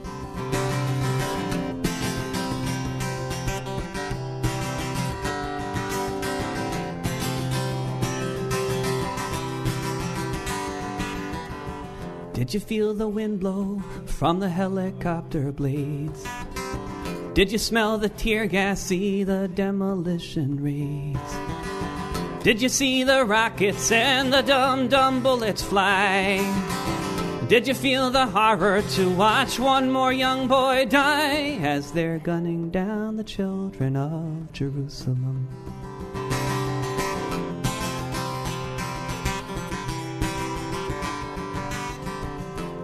Did you feel the wind blow from the helicopter blades? Did you smell the tear gas, see the demolition raids? Did you see the rockets and the dum-dum bullets fly? Did you feel the horror to watch one more young boy die as they're gunning down the children of Jerusalem?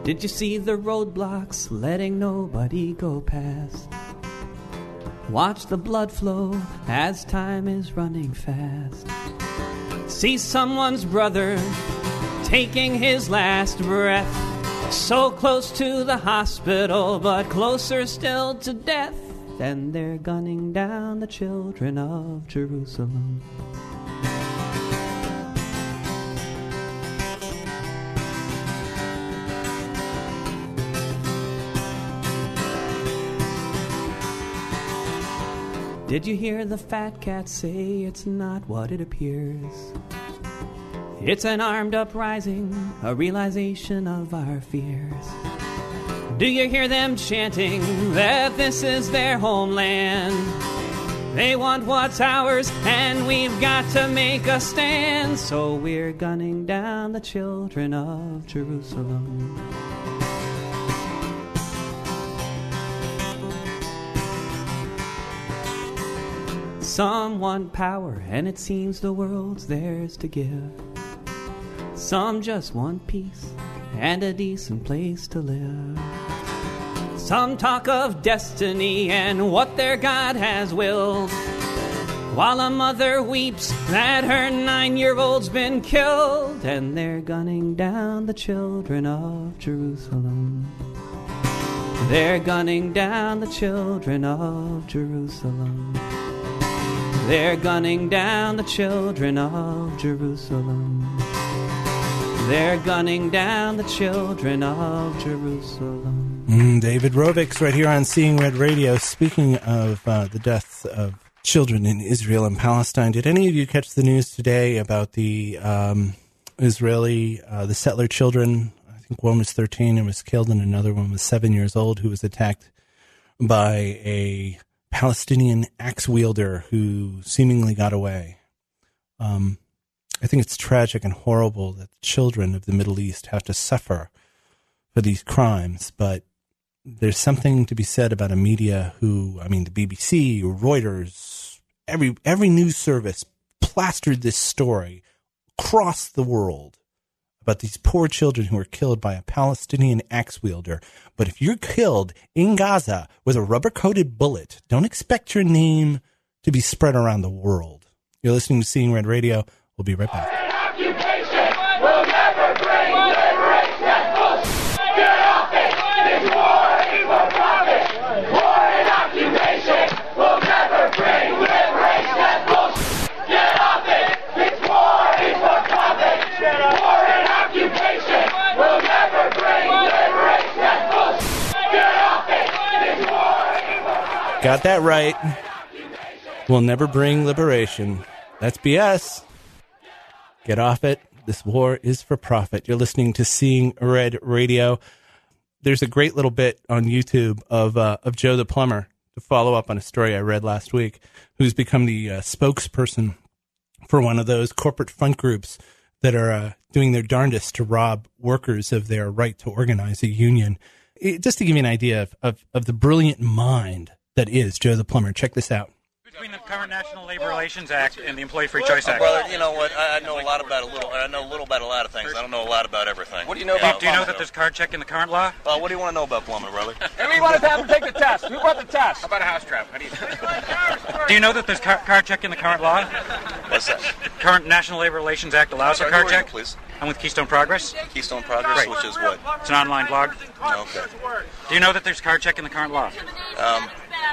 Did you see the roadblocks letting nobody go past? Watch the blood flow as time is running fast. See someone's brother taking his last breath, so close to the hospital, but closer still to death. And they're gunning down the children of Jerusalem. Did you hear the fat cat say it's not what it appears? It's an armed uprising, a realization of our fears. Do you hear them chanting that this is their homeland? They want what's ours, and we've got to make a stand. So we're gunning down the children of Jerusalem. Some want power, and it seems the world's theirs to give. Some just want peace and a decent place to live. Some talk of destiny and what their God has willed, while a mother weeps that her nine-year-old's been killed. And they're gunning down the children of Jerusalem. They're gunning down the children of Jerusalem. They're gunning down the children of Jerusalem. They're gunning down the children of Jerusalem. Mm, David Rovics right here on Seeing Red Radio. Speaking of uh, the deaths of children in Israel and Palestine, did any of you catch the news today about the um, Israeli, uh, the settler children? I think one was thirteen and was killed, and another one was seven years old who was attacked by a Palestinian axe wielder who seemingly got away. Um, I think it's tragic and horrible that the children of the Middle East have to suffer for these crimes, but there's something to be said about a media who, I mean, the B B C, Reuters, every every news service plastered this story across the world about these poor children who were killed by a Palestinian axe wielder. But if you're killed in Gaza with a rubber-coated bullet, don't expect your name to be spread around the world. You're listening to Seeing Red Radio. We'll be right back. Got that right. We'll never bring liberation. That's B S. Get off it. This war is for profit. You're listening to Seeing Red Radio. There's a great little bit on YouTube of uh, of Joe the Plumber, to follow up on a story I read last week, who's become the uh, spokesperson for one of those corporate front groups that are uh, doing their darndest to rob workers of their right to organize a union. It, just to give you an idea of, of, of the brilliant mind that is Joe the Plumber. Check this out. Between the current National Labor Relations Act and the Employee Free Choice Act. Oh, brother, you know what? I, I know a lot about a little. I know a little about a lot of things. I don't know a lot about everything. What do you know about? Do you know that there's card check in the current law? Uh, what do you want to know about plumbing, brother? And we wanted to have him take the test. Who brought the test? How about a house trap? How do you? Do you know that there's car- card check in the current law? What's that? The current National Labor Relations Act allows for card check. Please. I'm with Keystone Progress. Keystone Progress, right. Which is what? It's an online blog. Okay. Do you know that there's card check in the current law? Um.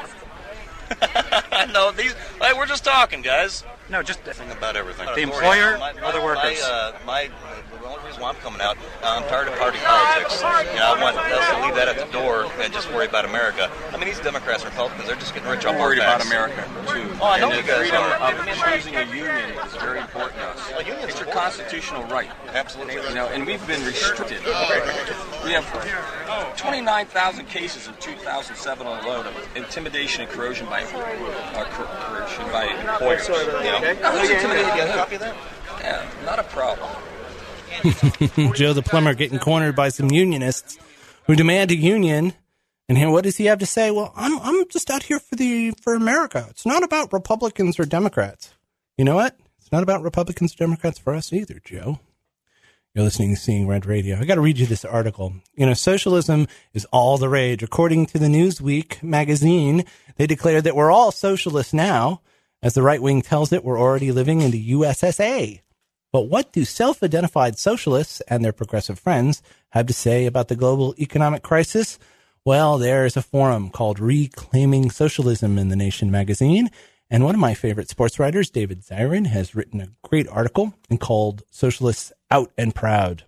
No, these. Hey, we're just talking, guys. No, just think about everything. The employer my, or the workers. My, uh, my, the only reason why I'm coming out, uh, I'm tired of party politics. You know, I want us to leave that at the door and just worry about America. I mean, these Democrats and Republicans, they're just getting rich off I'm worried our about backs. America too. Oh, I know and you the guys freedom are. of choosing a union is very important to us. Well, unions it's your important. constitutional right. Absolutely. You know, and we've been restricted. We have twenty-nine thousand cases in two thousand seven alone of intimidation and corrosion by uh, corrosion by employers. You know? Who's intimidating you? Copy that? Yeah, not a problem. Joe the Plumber getting cornered by some unionists who demand a union. And here, what does he have to say? Well, I'm I'm just out here for the for America. It's not about Republicans or Democrats. You know what? It's not about Republicans or Democrats for us either, Joe. You're listening to Seeing Red Radio. I got to read you this article. You know, socialism is all the rage. According to the Newsweek magazine, they declared that we're all socialists now. As the right wing tells it, we're already living in the U S S A. But what do self-identified socialists and their progressive friends have to say about the global economic crisis? Well, there's a forum called Reclaiming Socialism in the Nation magazine. And one of my favorite sports writers, David Zirin, has written a great article called Socialists Out and Proud.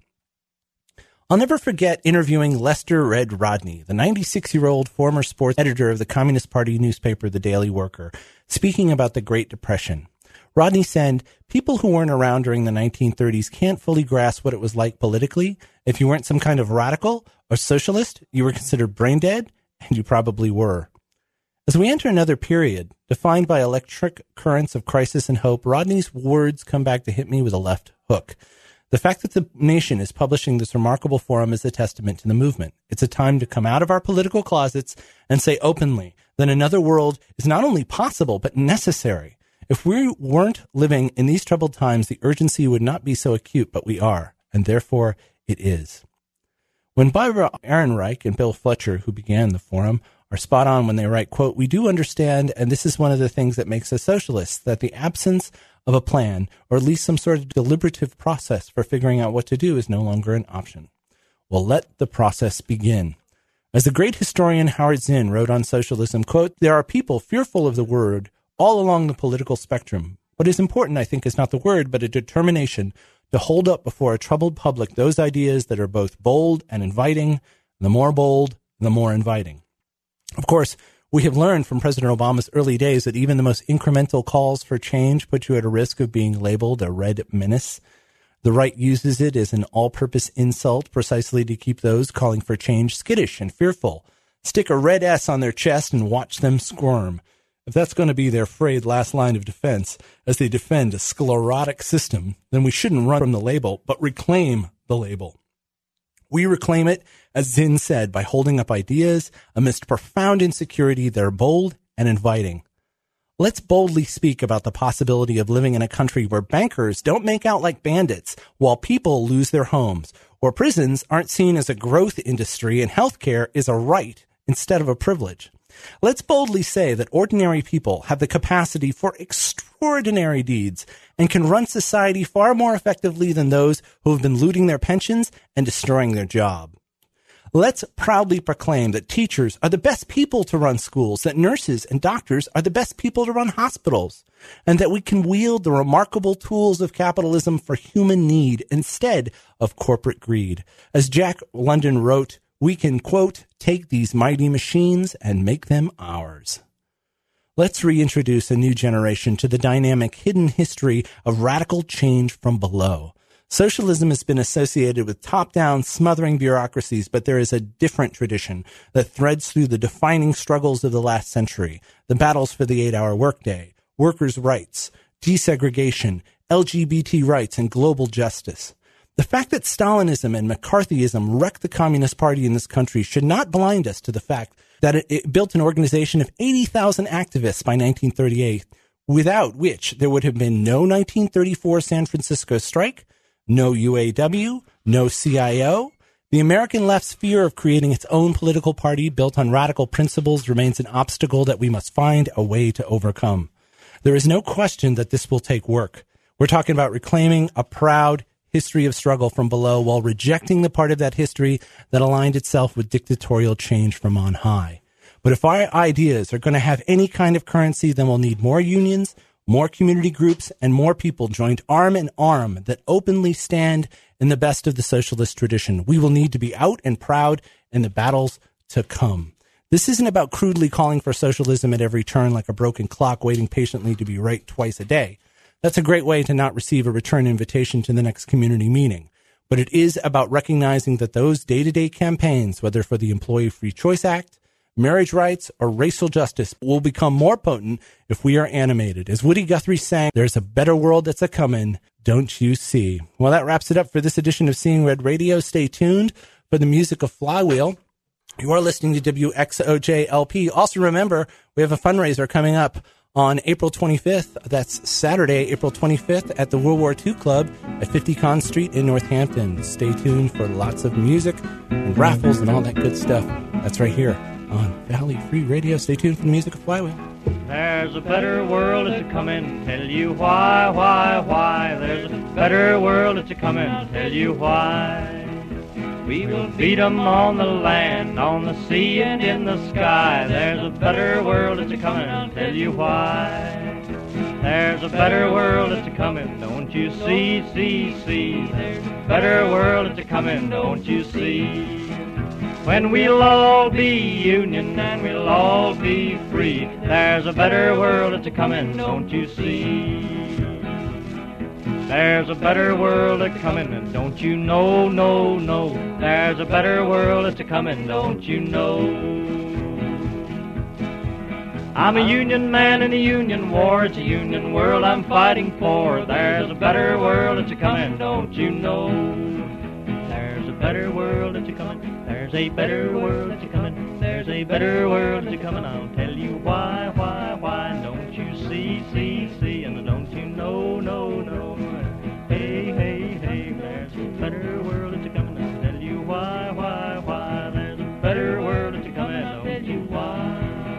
I'll never forget interviewing Lester Red Rodney, the ninety-six-year-old former sports editor of the Communist Party newspaper, The Daily Worker, speaking about the Great Depression. Rodney said, people who weren't around during the nineteen thirties can't fully grasp what it was like politically. If you weren't some kind of radical or socialist, you were considered brain dead, and you probably were. As we enter another period, defined by electric currents of crisis and hope, Rodney's words come back to hit me with a left hook. The fact that the nation is publishing this remarkable forum is a testament to the movement. It's a time to come out of our political closets and say openly that another world is not only possible, but necessary. If we weren't living in these troubled times, the urgency would not be so acute, but we are, and therefore it is. When Barbara Ehrenreich and Bill Fletcher, who began the forum, are spot on when they write, quote, we do understand, and this is one of the things that makes us socialists, that the absence of a plan, or at least some sort of deliberative process for figuring out what to do, is no longer an option. Well, let the process begin. As the great historian Howard Zinn wrote on socialism, quote, there are people fearful of the word all along the political spectrum. What is important, I think, is not the word, but a determination to hold up before a troubled public those ideas that are both bold and inviting. The more bold, the more inviting. Of course, we have learned from President Obama's early days that even the most incremental calls for change put you at a risk of being labeled a red menace. The right uses it as an all-purpose insult precisely to keep those calling for change skittish and fearful. Stick a red S on their chest and watch them squirm. If that's going to be their frayed last line of defense as they defend a sclerotic system, then we shouldn't run from the label, but reclaim the label. We reclaim it, as Zinn said, by holding up ideas amidst profound insecurity that are bold and inviting. Let's boldly speak about the possibility of living in a country where bankers don't make out like bandits while people lose their homes, or prisons aren't seen as a growth industry and healthcare is a right instead of a privilege. Let's boldly say that ordinary people have the capacity for extraordinary deeds and can run society far more effectively than those who have been looting their pensions and destroying their job. Let's proudly proclaim that teachers are the best people to run schools, that nurses and doctors are the best people to run hospitals, and that we can wield the remarkable tools of capitalism for human need instead of corporate greed. As Jack London wrote, we can, quote, take these mighty machines and make them ours. Let's reintroduce a new generation to the dynamic hidden history of radical change from below. Socialism has been associated with top-down, smothering bureaucracies, but there is a different tradition that threads through the defining struggles of the last century, the battles for the eight-hour workday, workers' rights, desegregation, L G B T rights, and global justice. The fact that Stalinism and McCarthyism wrecked the Communist Party in this country should not blind us to the fact that it, it built an organization of eighty thousand activists by nineteen thirty-eight, without which there would have been no nineteen thirty-four San Francisco strike, no U A W, no C I O. The American left's fear of creating its own political party built on radical principles remains an obstacle that we must find a way to overcome. There is no question that this will take work. We're talking about reclaiming a proud history of struggle from below while rejecting the part of that history that aligned itself with dictatorial change from on high. But if our ideas are going to have any kind of currency, then we'll need more unions, more community groups, and more people joined arm in arm that openly stand in the best of the socialist tradition. We will need to be out and proud in the battles to come. This isn't about crudely calling for socialism at every turn like a broken clock waiting patiently to be right twice a day. That's a great way to not receive a return invitation to the next community meeting. But it is about recognizing that those day-to-day campaigns, whether for the Employee Free Choice Act, marriage rights, or racial justice, will become more potent if we are animated. As Woody Guthrie sang, there's a better world that's a-comin', don't you see? Well, that wraps it up for this edition of Seeing Red Radio. Stay tuned for the music of Flywheel. You are listening to W X O J L P. Also remember, we have a fundraiser coming up on April twenty-fifth. That's Saturday, April twenty-fifth at the World War Two Club at fifty Conn Street in Northampton. Stay tuned for lots of music and raffles and all that good stuff. That's right here on Valley Free Radio. Stay tuned for the music of Flywheel. There's a better world that's a comin', tell you why, why, why. There's a better world that's a comin', tell you why. We will beat 'em on the land, on the sea, and in the sky. There's a better world that's a comin', tell you why. There's a better world that's a comin', don't you see, see, see. There's a better world that's a comin', don't you see. When we'll all be union and we'll all be free. There's a better world that's a comin', don't you see. There's a better world a comin', and don't you know, no, no. There's a better world that's a comin', don't you know. I'm a union man in a union war. It's a union world I'm fighting for. There's a better world that's a comin', don't you know. There's a better world that's a comin'. There's a better world that's a comin'. There's a better world that's a comin'. I'll tell you why, why, why. Don't you see, see, see, and don't you know, no, no. Hey, hey, hey, there's a better world that's a comin'. I'll tell you why, why, why. There's a better world that's a comin'. I'll tell you why.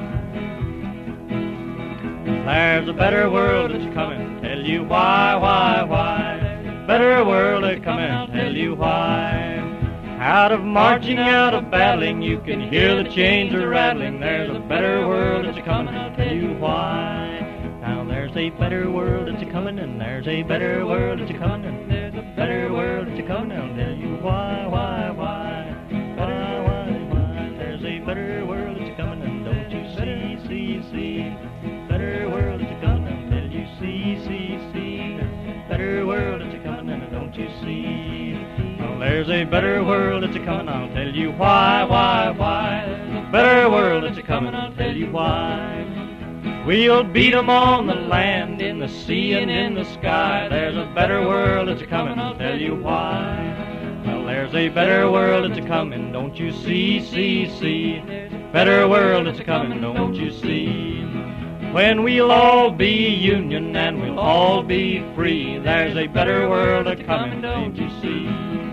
There's a better world that's a comin'. Tell you why, why, why. Better world that's a comin'. I'll tell you why. Out of marching, out of battling, you can hear the chains are rattling. There's a better world that's a comin', I'll tell you why. Now there's a better world that's a comin', and there's a better world that's a comin', and there's a better world that's a comin', I'll tell you why, why, why, why, why, why. There's a better world that's a comin', and don't you see, see, see. Better world that's a comin', I'll tell you see, see, see. Better world that's a comin', and don't you see. There's a better world that's a comin', I'll tell you why, why, why. There's a better world that's a comin', I'll tell you why. We'll beat 'em on the land, in the sea, and in the sky. There's a better world that's a comin', I'll tell you why. Well, there's a better world that's a comin', don't you see, see, see. Better world that's a comin', don't you see. When we'll all be union and we'll all be free. There's a better world a comin', don't you see.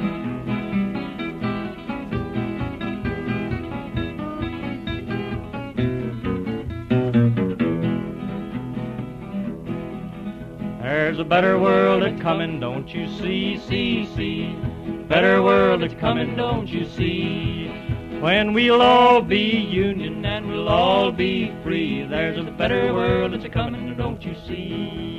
There's a better world a comin', don't you see, see, see. Better world a comin', don't you see. When we'll all be union and we'll all be free. There's a better world that's a comin', don't you see.